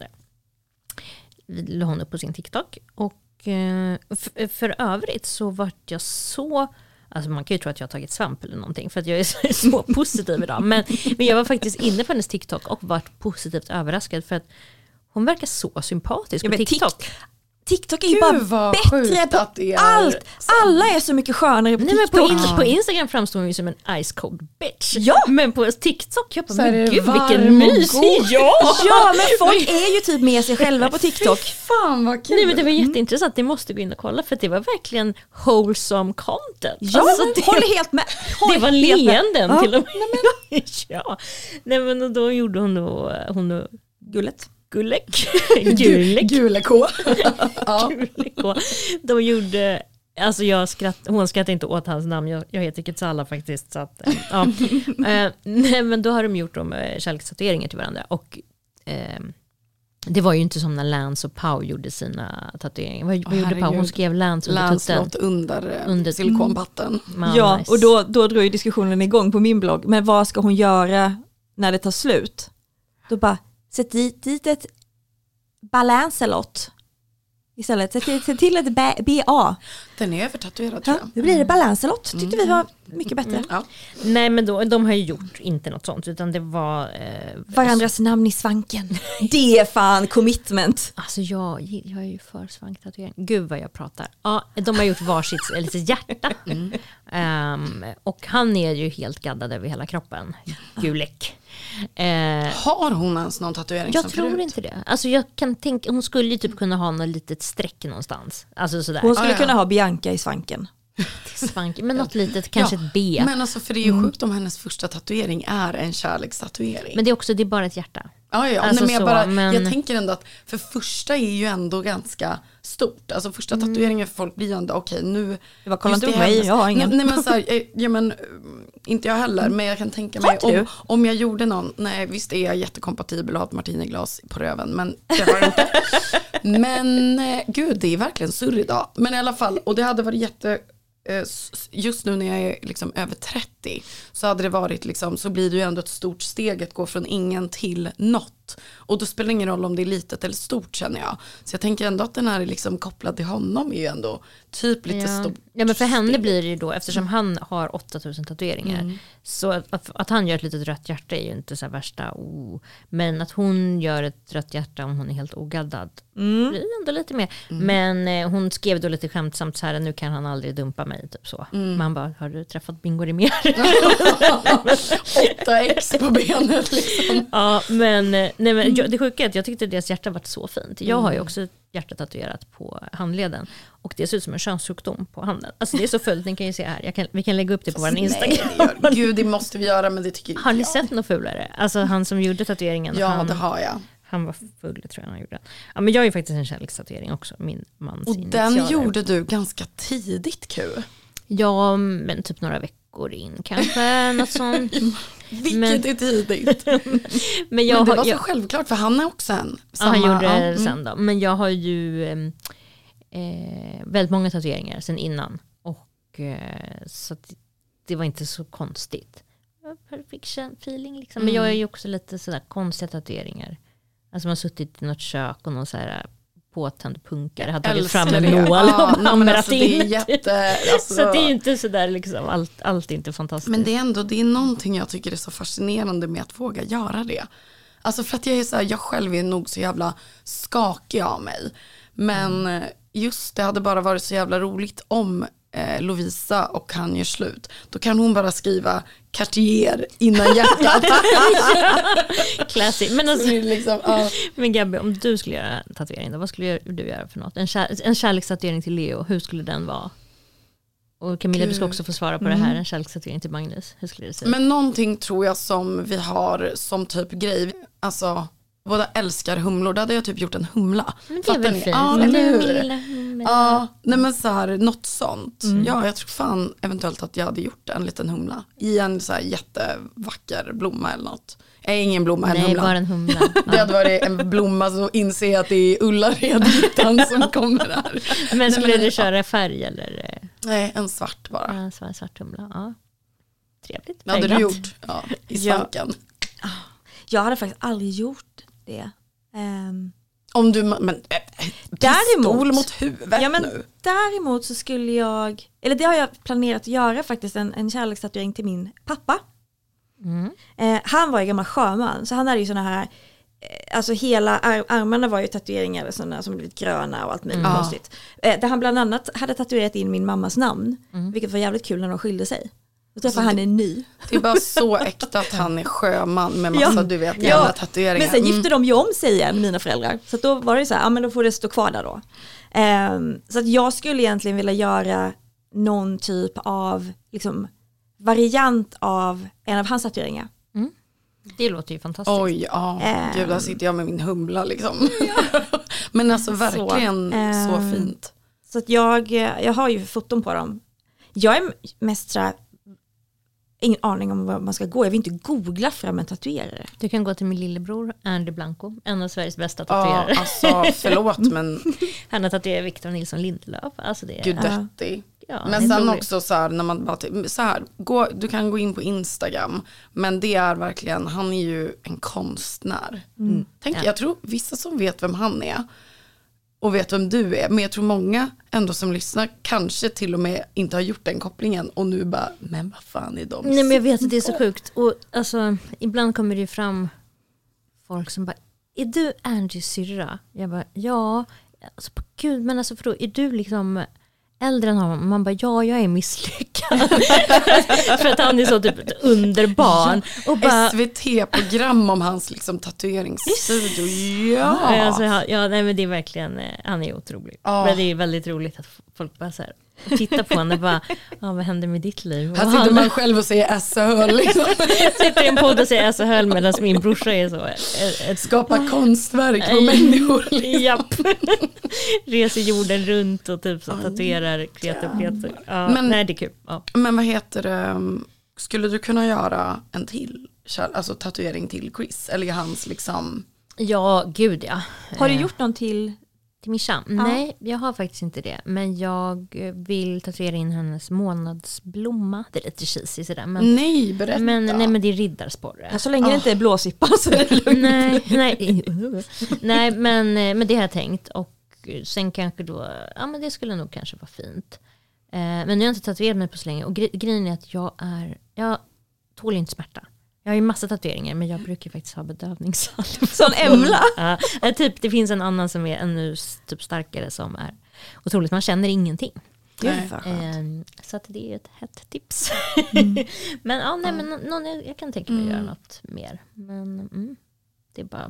Vi la hon upp på sin TikTok. Och eh, för, för övrigt så vart jag så... Alltså man kan ju tro att jag har tagit svamp eller någonting för att jag är så, så positiv idag. Men, men jag var faktiskt inne på hennes TikTok och vart positivt överraskad för att hon verkar så sympatisk Ja, på men TikTok. Tik- TikTok är ju Gud, bara vad bättre sjukt på att det är allt. Alla är så mycket skönare på Nej, men TikTok. på, in, på Instagram framstår hon ju som en ice cold bitch. Ja. Men på TikTok, jag bara, Så är men det gud varm vilken och mysig. god. Ja. Ja, men folk är ju typ med sig själva på TikTok. Fan vad kul. Nej men det var jätteintressant, det måste gå in och kolla för att det var verkligen wholesome content. Ja, Alltså, det, håller helt med. Håller det var helt med. leenden Ja. till och med. Ja. Nej men och då gjorde hon då, hon då Gullet. Gullek. Gulek. Gulekå. Ja. Gulek. De gjorde, alltså jag skratt, hon skrattade inte åt hans namn, jag, jag heter Ketsala faktiskt. Så att, ja. eh, nej, men då har de gjort de eh, kärlekstatueringar till varandra och eh, det var ju inte som när Lance och Pau gjorde sina tatueringar. Vad, vad Åh, gjorde Pau? Hon herregud. skrev Lance under tutten. Lancelot under, Under- silikonpatten. Man, Ja, nice. och då, då drog ju diskussionen igång på min blogg. Men vad ska hon göra när det tar slut? Då bara, sätt dit, dit ett balancelot. Istället, sätt till, sätt till ett B- BA. Den är övertatuerad tror Ja, jag. nu blir det balancelot. Tyckte vi var mycket bättre. Ja. Nej men då, de har ju gjort inte något sånt utan det var eh, Varandras namn i svanken. Det är fan commitment. alltså jag, jag är ju för svanktatuering. Gud vad jag pratar. Ja, de har gjort varsitt litet hjärta. Mm. Um, och han är ju helt gaddad över hela kroppen. Gulek. Eh, Har hon ens någon tatuering jag som tror förut? inte det. Alltså jag kan tänka, hon skulle ju typ kunna ha något litet streck någonstans. Alltså sådär. Hon skulle Ah, ja. kunna ha Bianca i svanken. Svank, men något litet, kanske Ja, ett B. Men alltså för det är ju sjukt om hennes första tatuering är en kärlekstatuering. Men det är också, det är bara ett hjärta. Ja, ja. Alltså Nej, men jag, så, bara, men- jag tänker ändå att för första är ju ändå ganska stort. Alltså första Mm. tatueringen för folk blir ju ändå okej nu. Det var kolla just inte på det mig, hennes- jag har ingen. Nej, nej men så här, eh, ja, men, eh, inte jag heller. Men jag kan tänka Har mig inte du? om, om jag gjorde någon. Nej visst är jag jättekompatibel och har ett martiniglas på röven. Men det har jag inte. Men eh, gud det är verkligen surr idag. Men i alla fall, och det hade varit jätte... just nu när jag är liksom över trettio så hade det varit liksom, så blir det ju ändå ett stort steg att gå från ingen till något och då spelar det ingen roll om det är litet eller stort känner jag, så jag tänker ändå att den här är liksom kopplad till honom är ju ändå typ lite Ja. stort Ja men för henne steg. blir det ju då, eftersom han har åtta tusen tatueringar, Mm. så att, att, att han gör ett litet rött hjärta är ju inte så här värsta, oh. Men att hon gör ett rött hjärta om hon är helt ogaddad Mm. blir ändå lite mer. Men eh, hon skrev då lite skämtsamt så här, nu kan han aldrig dumpa mig, typ så. Mm. Man bara, har du träffat Bingo Rimér? åtta ex på benet liksom. Ja, men, nej, men jag, det sjuka är att jag tyckte deras hjärta var så fint. Jag har ju också ett hjärta tatuerat på handleden. Och det ser ut som en könssjukdom på handen. Alltså det är så fullt, ni kan ju se här. Jag kan, vi kan lägga upp det på vår Instagram. Nej, det gör, gud det måste vi göra men det tycker Har ni jag. sett något fulare? Alltså han som gjorde tatueringen, Ja han, det har jag. han var full, tror jag han gjorde. Ja, men jag är ju faktiskt en kärlekstatuering också, min mans Och initialer. den gjorde du ganska tidigt Q. Ja, men typ några veckor in kanske, något sånt. Vilket Men- är tidigt. Men jag Men det har, var så jag, självklart för han är också en. ja, han gjorde ja, det mm. sen då. Men jag har ju eh, eh, väldigt många tatueringar sen innan. Och eh, så att det var inte så konstigt. Perfection feeling liksom. Men Mm. jag är ju också lite sådär konstiga tatueringar. Alltså man har suttit i något kök och någon sådär påtänd punkare hade tagit fram en Älskar det. nål Ja, och nej, men hamrat alltså, det är in. jätte, alltså, Så det är ju inte sådär liksom, allt, allt är inte fantastiskt. Men det är ändå, det är någonting jag tycker är så fascinerande med att våga göra det. Alltså för att jag är så här, jag själv är nog så jävla skakig av mig. Men Mm. just det hade bara varit så jävla roligt om eh, Lovisa och han gör slut, då kan hon bara skriva Cartier innan hjärtat. Classic. Men, alltså, liksom, uh. men Gabby, om du skulle göra en tatuering då, vad skulle du göra för något? En, kär, en kärlekstatuering till Leo, hur skulle den vara? Och Camilla, Gud. Du ska också få svara på mm. det här, en kärlekstatuering till Magnus. Hur skulle det se ut? Men någonting tror jag som vi har som typ grej, alltså båda älskar humlor, då hade jag typ gjort en humla. Men det är väl fint. Ja, eller hur? Lilla Ja, nej men så här, något sånt. Mm. Ja, jag tror fan eventuellt att jag hade gjort en liten humla i en så här jättevacker blomma eller något. Jag är ingen blomma, en nej, humla. Nej, bara en humla. Det hade varit en blomma, så inser jag att det är Ullared-gittan som kommer där. Men skulle nej, men, du köra ja. färg eller? Nej, en svart bara. Ja, en svart, svart humla, ja. Trevligt. Vad hade du gjort? Ja, i svanken. Ja. Jag hade faktiskt aldrig gjort det. Um, Om du, men äh, pistol mot huvudet ja, men nu. Däremot så skulle jag, eller det har jag planerat att göra faktiskt, en, en kärlekstatuering till min pappa. Mm. Eh, han var ju gammal sjöman, så han hade ju såna här, eh, alltså hela ar- armarna var ju tatueringar såna som blivit gröna och allt möjligt mm. konstigt. Eh, där han bland annat hade tatuerat in min mammas namn, mm. vilket var jävligt kul när de skilde sig. Och därför alltså, han är ny. Det är bara så äkta att han är sjöman med massa, ja, du vet, jävla ja. tatueringar. Men sen gifte mm. de ju om sig igen, mina föräldrar. Så då var det så här, ja men då får det stå kvar där då. Um, så att jag skulle egentligen vilja göra någon typ av liksom, variant av en av hans tatueringar. Mm. Det låter ju fantastiskt. Oj, ja. Um, Gud, där sitter jag med min humla liksom. Ja. Men alltså verkligen så, um, så fint. Så att jag, jag har ju foton på dem. Jag är mest så här, ingen aning om vad man ska gå. Jag vill inte googla fram en tatuerare. Du kan gå till min lillebror Andy Blanco, en av Sveriges bästa tatuerare. Ja, alltså förlåt men han har tatuerat Victor Nilsson Lindelöf. Alltså det är Gud döttig. Ja, men sen också så här, när man bara så här, gå, du kan gå in på Instagram, men det är verkligen, han är ju en konstnär. Mm. Tänk, ja. Jag tror vissa som vet vem han är och vet vem du är, men jag tror många ändå som lyssnar kanske till och med inte har gjort den kopplingen och nu bara, men vad fan är de? Nej, men jag vet att det är så sjukt. Och alltså, ibland kommer det ju fram folk som bara, är du Angies syrra? Jag bara, ja. Alltså, gud, men alltså, för då, är du liksom äldre än honom? Man bara, ja, jag är misslyckad. För att han är så typ ett underbarn. Och bara, S V T-program om hans liksom tatueringsstudio. Ja. Alltså, ja, nej, men det är verkligen, han är otrolig. Oh. Men det är väldigt roligt att folk bara så här titta på honom och bara, ja, vad händer med ditt liv? Här sitter han, man själv och säger S-höl liksom. Sitter i en podd och säger S-höl medan min brorsa är så ett, ett, skapa konstverk på människor liksom. Japp. Reser jorden runt och typ så tatuerar kreta och kreta. Ja, men, nej, det är kul. Ja. Men vad heter det, skulle du kunna göra en till alltså tatuering till Chris eller hans liksom? Ja, gud ja. Har du gjort någon till till Misha? Ja. Nej, jag har faktiskt inte det. Men jag vill tatuera in hennes månadsblomma. Det är lite cheesy sådär. Men, nej, berätta. Men, nej, men det är riddarsporre. Ja, så länge oh. det inte är blåsippa så är det lugnt. Nej, nej, nej men, men det har jag tänkt. Och sen kanske då, ja men det skulle nog kanske vara fint. Eh, men nu har jag inte tatuerat mig på så länge. Och gre- grejen är att jag är, jag tål inte smärta. Jag har ju massa tatueringar, men jag brukar faktiskt ha bedövningssalva. Sån Emla? Ja, typ, det finns en annan som är ännu typ starkare som är otroligt. Man känner ingenting. Nej. Eh, så att det är ett hett tips. Mm. men ja, nej, men någon, jag kan tänka mig mm. göra något mer. Men mm, det är bara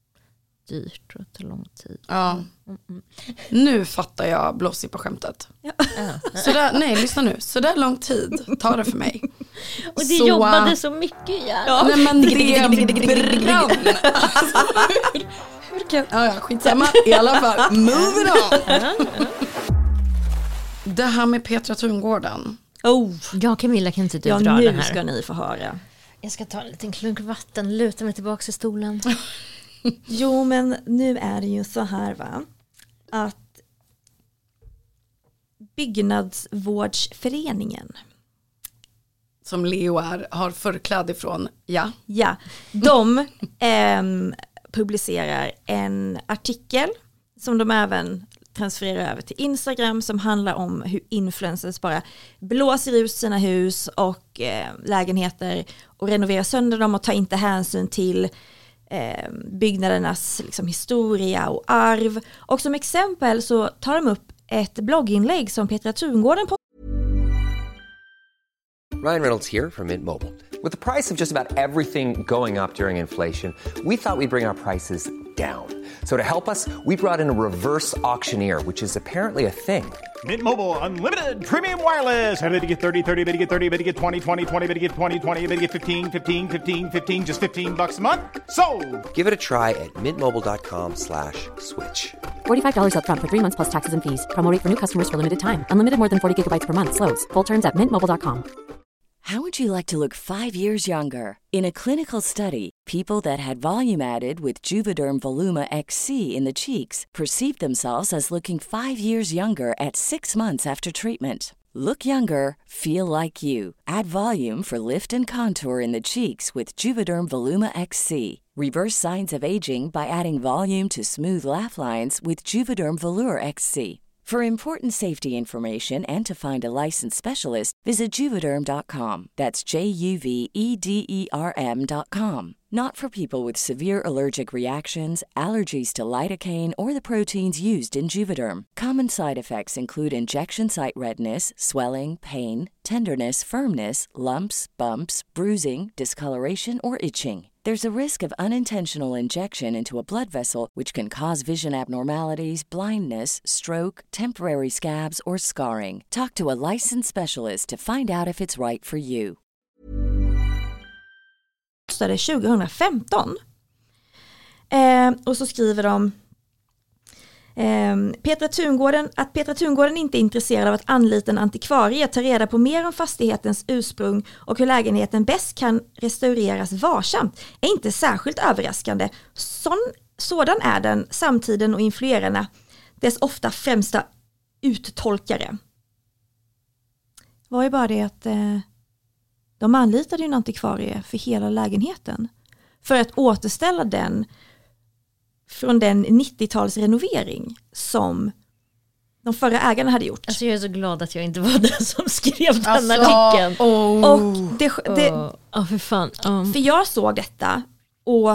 dyrt och tar lång tid. Ja. Mm, mm. Nu fattar jag blåsig på skämtet. Ja. Så där, nej, lyssna nu. Så där lång tid tar det för mig. Och det så, jobbade så mycket. Ja. Nej, men det brann. Alltså, hur, hur kan... Ja, ja, skitsamma. I alla fall, move it on. Ja, ja. Det här med Petra Tungården. Oh. Ja, Camilla, kan inte du ja, dra nu den här? Ska ni få höra. Jag ska ta en liten klunk vatten, luta mig tillbaka i stolen. Jo, men nu är det ju så här va, att Byggnadsvårdsföreningen som Leo är, har förklädd ifrån, ja. Ja, de eh, publicerar en artikel som de även transfererar över till Instagram som handlar om hur influencers bara blåser ut sina hus och eh, lägenheter och renoverar sönder dem och tar inte hänsyn till Eh, byggnadernas liksom, historia och arv. Och som exempel så tar de upp ett blogginlägg som Petra Tungården på Ryan Reynolds here from Mint Mobile. With the price of just about everything going up during inflation, we thought we'd bring our prices down. So to help us, we brought in a reverse auctioneer, which is apparently a thing. Mint Mobile Unlimited Premium Wireless. How to get thirty, thirty, how to get thirty, how to get twenty, twenty, twenty, how to get twenty, twenty, how to get fifteen, fifteen, fifteen, fifteen, just fifteen bucks a month? Sold! Give it a try at mintmobile.com slash switch. forty-five dollars up front for three months plus taxes and fees. Promo rate for new customers for limited time. Unlimited more than forty gigabytes per month. Slows full terms at mint mobile dot com. How would you like to look five years younger? In a clinical study, people that had volume added with Juvederm Voluma X C in the cheeks perceived themselves as looking five years younger at six months after treatment. Look younger, feel like you. Add volume for lift and contour in the cheeks with Juvederm Voluma X C. Reverse signs of aging by adding volume to smooth laugh lines with Juvederm Volure X C. For important safety information and to find a licensed specialist, visit Juvederm dot com. That's J U V E D E R M dot com. Not for people with severe allergic reactions, allergies to lidocaine, or the proteins used in Juvederm. Common side effects include injection site redness, swelling, pain, tenderness, firmness, lumps, bumps, bruising, discoloration, or itching. There's a risk of unintentional injection into a blood vessel, which can cause vision abnormalities, blindness, stroke, temporary scabs, or scarring. Talk to a licensed specialist to find out if it's right for you. tjugo femton. Eh, och så skriver de eh, Petra Tungården, att Petra Tungården inte är intresserad av att anlita en antikvarie, ta reda på mer om fastighetens ursprung och hur lägenheten bäst kan restaureras varsamt är inte särskilt överraskande. Sån, sådan är den, samtiden och influerarna, dess ofta främsta uttolkare. Var ju bara det att eh, de anlitade ju en antikvarie för hela lägenheten för att återställa den från den nittiotalsrenovering som de förra ägarna hade gjort. Alltså jag är så glad att jag inte var den som skrev den alltså, artikeln. Oh. Och det, det, oh. Oh, för fan. Um. För jag såg detta och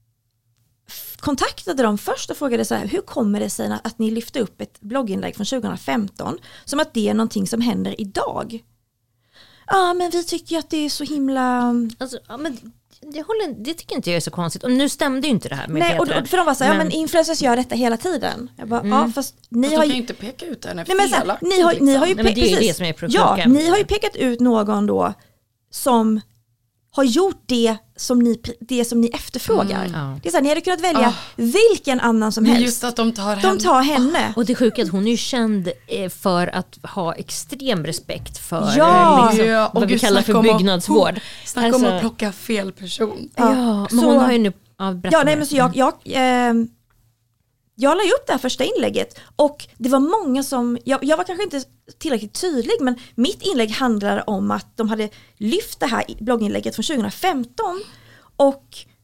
kontaktade dem först och frågade så här, hur kommer det sig att ni lyfte upp ett blogginlägg från tjugo femton som att det är någonting som händer idag? Ja, men vi tycker att det är så himla... Alltså, ja, men det, håller, det tycker inte jag är så konstigt. Och nu stämde ju inte det här med Nej, Petra. och, för de var så här, men... ja men influencers gör detta hela tiden. Jag bara, Mm. ja fast ni fast har de ju... kan ju inte peka ut henne Nej, men så här, ni, har, ni har ju Nej, men det är ju precis, det som är pro- ja, klockan. ni har ju pekat ut någon då som har gjort det som ni, det som ni efterfrågar. Mm, ja. Det är så här, ni hade kunnat välja Oh. vilken annan som Men helst. just att de tar henne. De tar henne. Och det sjuka är att hon är ju känd eh, för att ha extrem respekt för Ja. eh, liksom, Ja, och vad vi gud, kallar snacka för om att- byggnadsvård. Snacka om att plocka fel person. Ja, men så- hon har ju nu... Ja, berätta Ja, nej, mer. men så jag, jag, eh, jag la ju upp det här första inlägget och det var många som, jag, jag var kanske inte tillräckligt tydlig, men mitt inlägg handlade om att de hade lyft det här blogginlägget från tjugo femton och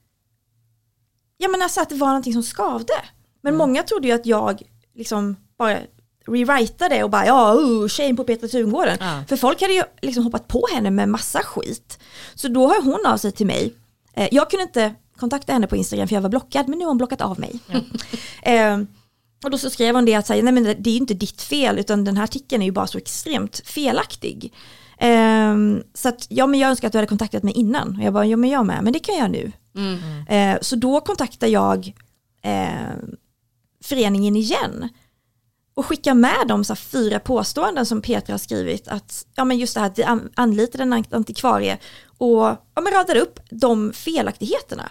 jag menar så att det var någonting som skavde. Men mm. många trodde ju att jag liksom bara rewritade och bara, ja, uh, tjejen på Petra Tungården. Ja. För folk hade ju liksom hoppat på henne med massa skit. Så då har hon av sig till mig. Eh, jag kunde inte kontakta henne på Instagram för jag var blockad, men nu har hon blockat av mig. Ja. eh, och då så skrev hon det att säga, nej men det är ju inte ditt fel, utan den här artikeln är ju bara så extremt felaktig. Eh, så att, ja men jag önskar att du hade kontaktat mig innan. Och jag bara, ja men jag med, men det kan jag nu. Mm. Eh, så då kontaktar jag eh, föreningen igen och skickar med dem så här fyra påståenden som Petra har skrivit, att ja men just det här att de anlitade en antikvarie och ja, men radar upp de felaktigheterna.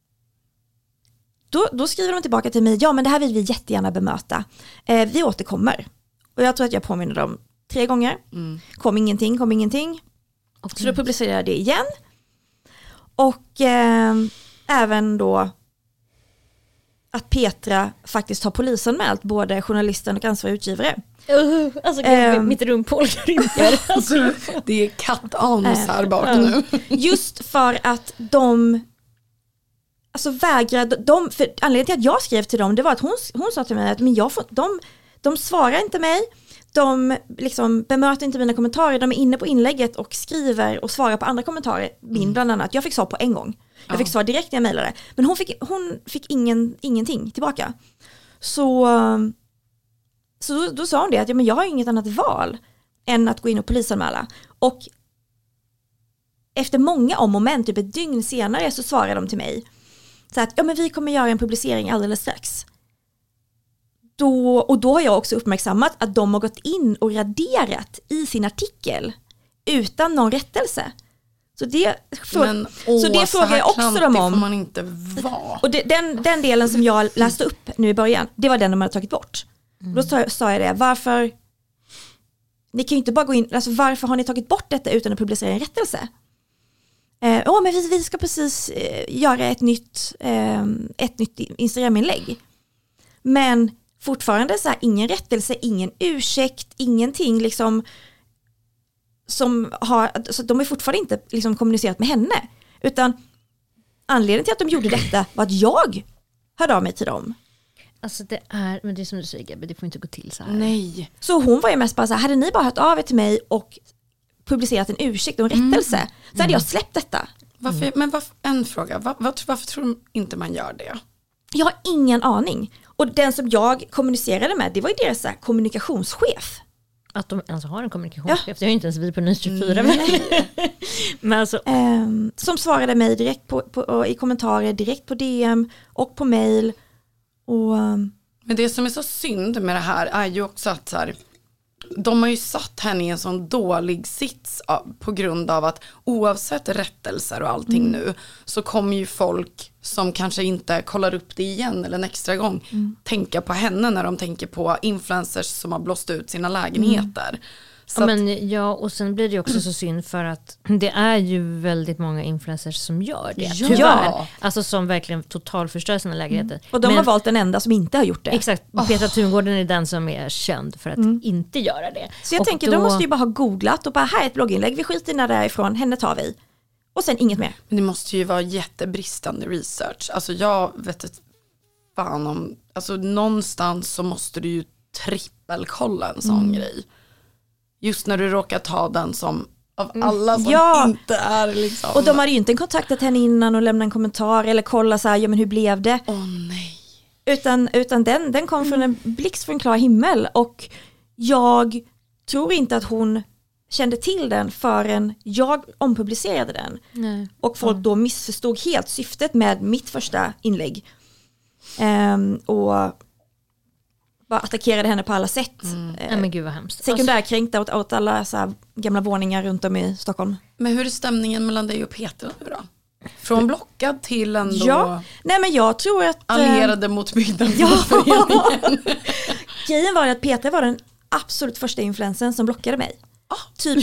Då, då skriver de tillbaka till mig, ja men det här vill vi jättegärna bemöta. Eh, vi återkommer. Och jag tror att jag påminner dem tre gånger. Mm. Kom ingenting, kom ingenting. Okay. Så då publicerar jag det igen. Och eh, även då att Petra faktiskt har polisanmält både journalisten och ansvarig utgivare. Uh, alltså um, mitt rumpål krymper. Alltså. Det är kattans här bak uh, nu. Just för att de alltså vägrade, de, för anledningen till att jag skrev till dem, det var att hon, hon sa till mig att men jag får, de, de svarar inte mig, de liksom bemöter inte mina kommentarer, de är inne på inlägget och skriver och svarar på andra kommentarer, min mm. bland annat. Jag fick svar på en gång. Jag fick svar direkt när jag mejlade. Men hon fick, hon fick ingen, ingenting tillbaka. Så, så då, då sa hon det att ja, men jag har inget annat val än att gå in och polisanmäla. Och efter många om och men, typ ett dygn senare, så svarar de till mig så att ja, men vi kommer göra en publicering alldeles strax. Då, och då har jag också uppmärksammat att de har gått in och raderat i sin artikel utan någon rättelse. Så det, för, men, åh, så det frågar jag också dem om. Får man inte vara. Och det, den, den delen som jag läste upp nu i början, det var den de hade tagit bort. Mm. Då sa, sa jag det, varför ni kan ju inte bara gå in, alltså varför har ni tagit bort detta utan att publicera en rättelse? Eh, åh, men vi, vi ska precis eh, göra ett nytt, eh, ett nytt Instagram-inlägg. Men fortfarande så här, ingen rättelse, ingen ursäkt, ingenting liksom som har, så de är fortfarande inte liksom kommunicerat med henne, utan anledningen till att de gjorde detta var att jag hörde av mig till dem. Alltså det är, men det är som du säger Gabby, det får inte gå till så här. Nej. Så hon var ju mest bara så här, hade ni bara hört av er till mig och publicerat en ursäkt och en rättelse mm. så hade jag släppt detta. Varför, mm. Men varför, en fråga, var, var, varför tror de inte man gör det? Jag har ingen aning. Och den som jag kommunicerade med, det var ju deras så här, kommunikationschef. Att de alltså har en kommunikationschef, ja. Det har ju inte ens vi på Nytt tjugofyra. Men, men alltså. um, som svarade mig direkt på, på, i kommentarer, direkt på D M och på mail. Och, um, men det som är så synd med det här är ju också att så här, de har ju satt henne i en sån dålig sits på grund av att oavsett rättelser och allting mm. nu så kommer ju folk som kanske inte kollar upp det igen eller en extra gång mm. tänka på henne när de tänker på influencers som har blåst ut sina lägenheter. Mm. Så ja, att, men, ja, och sen blir det också så synd för att det är ju väldigt många influencers som gör det. Ja. Tyvärr. Alltså som verkligen totalförstör sina lägenheter. Mm. Och de men, har valt den enda som inte har gjort det. Exakt. Oh. Petra Tungården är den som är känd för att mm. inte göra det. Så jag och tänker, då... de måste ju bara ha googlat och bara, här är ett blogginlägg, vi skiter när det är ifrån, henne tar vi. Och sen inget mer. Men det måste ju vara jättebristande research. Alltså jag vet inte fan om, alltså någonstans så måste du ju trippelkolla en sån mm. grej. Just när du råkar ta den som av alla som ja. inte är liksom. Och de hade ju inte kontaktat henne innan och lämnat en kommentar eller kolla så här, ja men hur blev det? Åh oh, nej. Utan, utan den, den kom mm. från en blixt från klar himmel och jag tror inte att hon kände till den förrän jag ompublicerade den. Nej. Och folk då missförstod helt syftet med mitt första inlägg. Um, och bara attackerade henne på alla sätt. Mm. Ja, men gud vad hemskt. Sekundärkränkta åt, åt alla så här gamla våningar runt om i Stockholm. Men hur är stämningen mellan dig och Petra nu då? Från blockad till ändå ja. Nej, men jag tror att allierade mot byggnadsföreningen. Ja. Grejen var att Petra var den absolut första influensen som blockade mig. Oh. Typ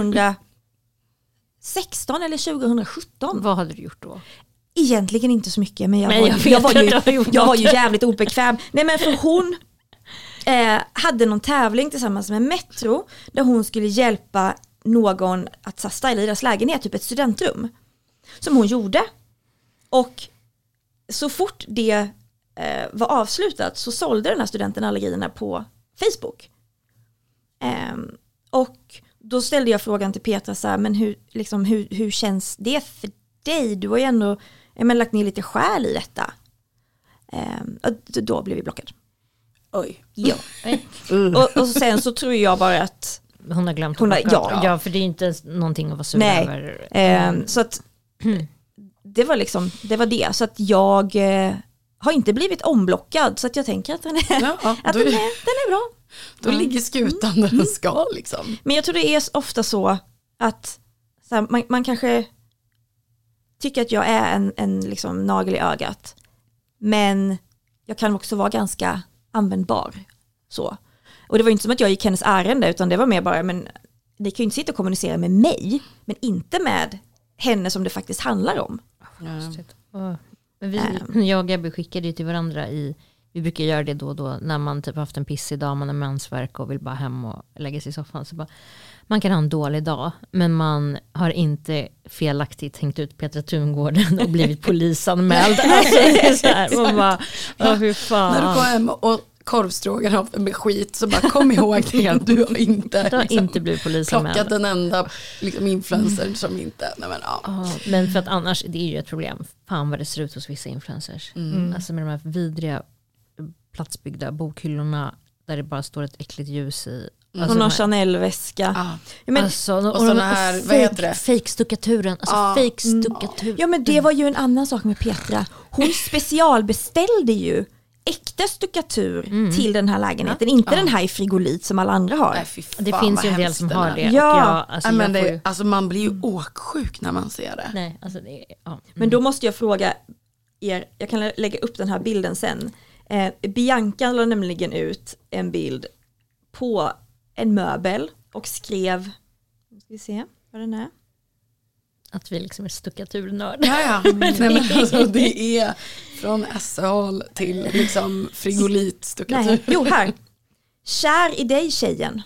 tjugohundrasexton eller tjugohundrasjutton. Vad hade du gjort då? Egentligen inte så mycket, men jag, men var, jag, jag, var, ju, jag var ju jävligt obekväm. Nej, men för hon eh, hade någon tävling tillsammans med Metro där hon skulle hjälpa någon att så, styla i deras lägenhet, typ ett studentrum. Som hon gjorde. Och så fort det eh, var avslutat så sålde den här studenten alla grejerna på Facebook. Eh, och då ställde jag frågan till Petra så här, men hur, liksom, hur, hur känns det för dig? Du har ju ändå men, lagt ner lite själ i detta. Eh, och då blev vi blockad. Oj. Ja. Mm. och, och sen så tror jag bara att hon har glömt hon har, ja. ja, för det är inte någonting att vara sur Nej. över. Eh, så att det var liksom, det var det. Så att jag eh, har inte blivit omblockad, så att jag tänker att den är, ja, att den är, den är bra. Då mm. ligger skutan där den ska liksom. Men jag tror det är ofta så att så här, man, man kanske tycker att jag är en, en liksom nagel i ögat. Men jag kan också vara ganska användbar. Så. Och det var inte som att jag gick hennes ärende, utan det var mer bara, men ni kan ju inte sitta och kommunicera med mig, men inte med henne som det faktiskt handlar om. Ja. Men vi, um. Jag och Gabby skickade ju till varandra i, vi brukar göra det då och då när man typ haft en pissig dag, man har mensvärk och vill bara hem och lägga sig i soffan. Så bara, man kan ha en dålig dag, men man har inte felaktigt hängt ut Petra Tungården och blivit polisanmäld. Alltså, det är så här, man bara, åh, hur fan. När du går hem och korvstroganoff med skit, så bara kom ihåg det att du har inte, du har liksom, inte blivit polisanmäld. Plockat den enda liksom, influencer som inte, nej men ja. Oh, men för att annars, det är ju ett problem. Fan vad det ser ut hos vissa influencers. Mm. Alltså med de här vidriga platsbyggda bokhyllorna där det bara står ett äckligt ljus i. Alltså, och någon Chanel-väska. Ah. Ja, men, alltså, och såna här, vad heter det? Fake-stuckaturen. Alltså Ah. fake-stuckatur. ja men det var ju en annan sak med Petra. Hon specialbeställde ju äkta stuckatur mm. till den här lägenheten. Inte ja. den här i frigolit som alla andra har. Nej, fy fan, det finns ju en del som har det. Ja. Ja. Jag, alltså, Nej, men jag det, ju... alltså man blir ju åksjuk när man ser det. Nej, alltså det ja. mm. Men då måste jag fråga er, jag kan lägga upp den här bilden sen. Eh, Bianca la nämligen ut en bild på en möbel och skrev, ska vi se vad den är. Att vi liksom är stuckaturnörd. Ja, ja. Nej, men alltså, det är från S H till liksom frigolitstuckatur. Nej, jo här. Kär i dig tjejen.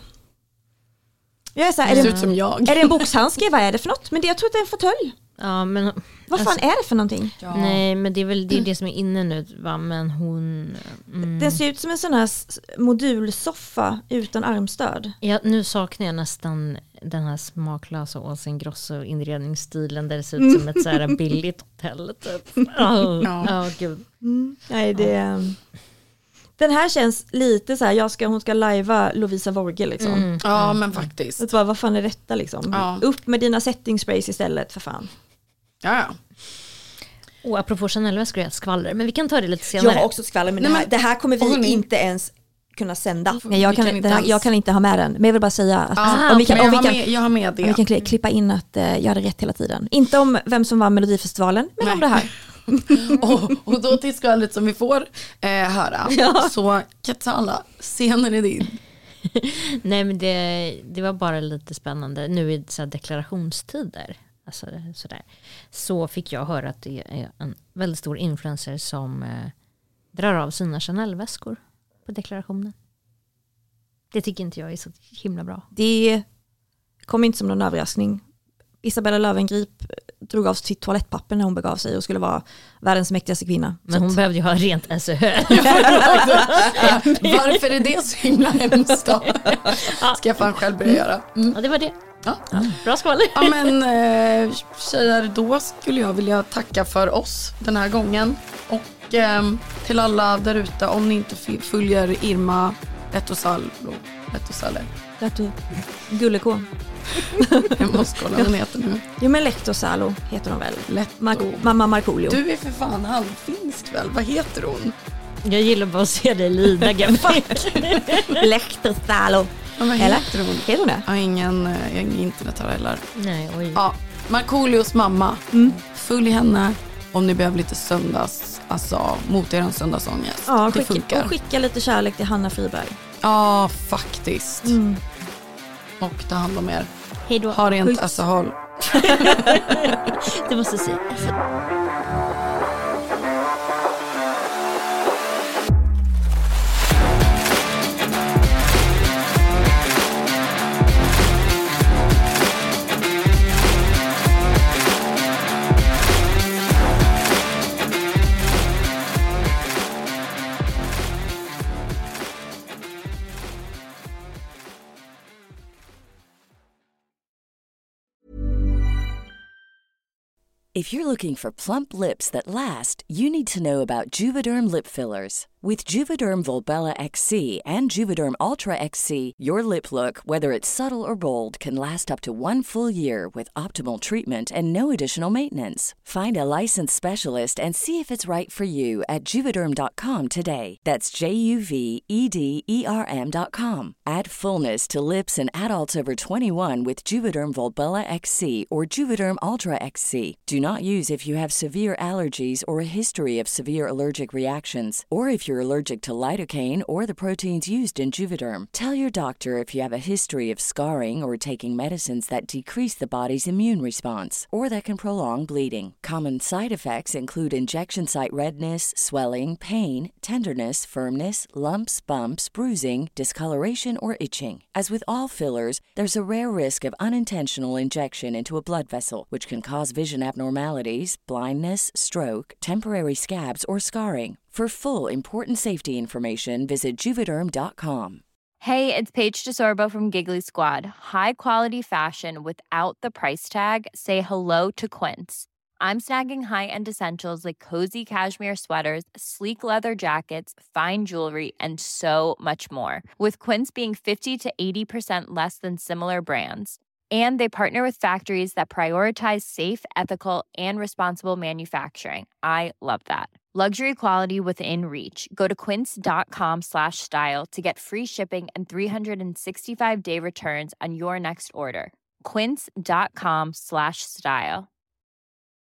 Jag är så här, Det är, ser det, ut som jag. är det en boxhandske? Vad är det för något? Men det, jag tror att det är en fåtölj. Ja, men Vad fan alltså, är det för någonting? Ja. nej, men det är väl det, är det som är inne nu, va? Men hon... Mm. Den ser ut som en sån här s- modulsoffa utan armstöd. Ja, nu saknar jag nästan den här smaklösa Åsen Grosso inredningsstilen där det ser ut som ett så här billigt hotell typ. Oh, Ja. oh, gud. Mm. Nej, det... Den här känns lite så här, jag ska, hon ska lajva Lovisa Vorge liksom. Mm. Ja, men faktiskt. Jag tror, vad fan är detta liksom? Ja. Upp med dina setting sprays istället, för fan. Ja, ja. Och apropå Chanel-väskor, jag skvallrar. Men vi kan ta det lite senare. Jag har också skvaller, men, Nej, det, här, men- det här kommer vi hörni. inte ens kunna sända. får- Nej, jag, vi kan, kan inte den här, ens- jag kan inte ha med den. Men jag vill bara säga att Ja, om vi kan, men om vi jag, har kan, med, jag har med om vi det. kan kli- klippa in att uh, jag hade rätt hela tiden. Inte om vem som vann Melodifestivalen, men Nej. om det här. och, och då till skvallret som vi får eh, höra. Ja. Så Katala, scenen är din. Nej, men det, det var bara lite spännande. Nu i så här deklarationstider, alltså, sådär, så fick jag höra att det är en väldigt stor influencer som eh, drar av sina Chanel-väskor på deklarationen. Det tycker inte jag är så himla bra. Det kom inte som någon överraskning. Isabella Löwengrip drog av sitt toalettpapper när hon begav sig och skulle vara världens mäktigaste kvinna. Men Så hon att- behövde ju ha rent S Ö. Varför är det så himla hemskt då? Ska jag fan själv börja göra. Mm. Ja, det var det. Ja. Bra skvaller. Ja, men eh, tjejer, då skulle jag vilja tacka för oss den här gången. Och eh, till alla där ute, om ni inte f- följer Irma Lehtosalo, Lehtosalo. Lehto- Gulleko. Jag måste kolla vad hon heter nu. Jo, men Lehtosalo heter hon väl? Letto. Mar- mamma Markoolio. Du är för fan halvfinsk väl? Vad heter hon? Jag gillar bara att se dig lida. Lehtosalo. Ja, vad Eller? heter hon? Heter hon det? Jag har ingen, eh, jag har ingen internet här heller. Nej, oj. Ja, Markoolios mamma. Mm. Följ henne om ni behöver lite söndags, alltså mot er söndagsångest. Ja, det skicka, funkar. och skicka lite kärlek till Hanna Friberg. Ja, faktiskt. Mm. Och ta hand om er. Hej då. Ha rent Skit. asshåll. Du måste se. If you're looking for plump lips that last, you need to know about Juvederm lip fillers. With Juvederm Volbella X C and Juvederm Ultra X C, your lip look, whether it's subtle or bold, can last up to one full year with optimal treatment and no additional maintenance. Find a licensed specialist and see if it's right for you at juvederm dot com today. That's J U V E D E R M dot com. Add fullness to lips in adults over twenty-one with Juvederm Volbella X C or Juvederm Ultra X C. Do not use if you have severe allergies or a history of severe allergic reactions, or if you're allergic to lidocaine or the proteins used in Juvederm. Tell your doctor if you have a history of scarring or taking medicines that decrease the body's immune response or that can prolong bleeding. Common side effects include injection site redness, swelling, pain, tenderness, firmness, lumps, bumps, bruising, discoloration, or itching. As with all fillers, there's a rare risk of unintentional injection into a blood vessel, which can cause vision abnormalities, blindness, stroke, temporary scabs, or scarring. For full important safety information, visit juvederm dot com. Hey, it's Paige DeSorbo from Giggly Squad. High quality fashion without the price tag. Say hello to Quince. I'm snagging high-end essentials like cozy cashmere sweaters, sleek leather jackets, fine jewelry, and so much more. With Quince being fifty to eighty percent less than similar brands. And they partner with factories that prioritize safe, ethical, and responsible manufacturing. I love that. Luxury quality within reach. Go to quince.com slash style to get free shipping and three sixty-five day returns on your next order. Quince.com slash style.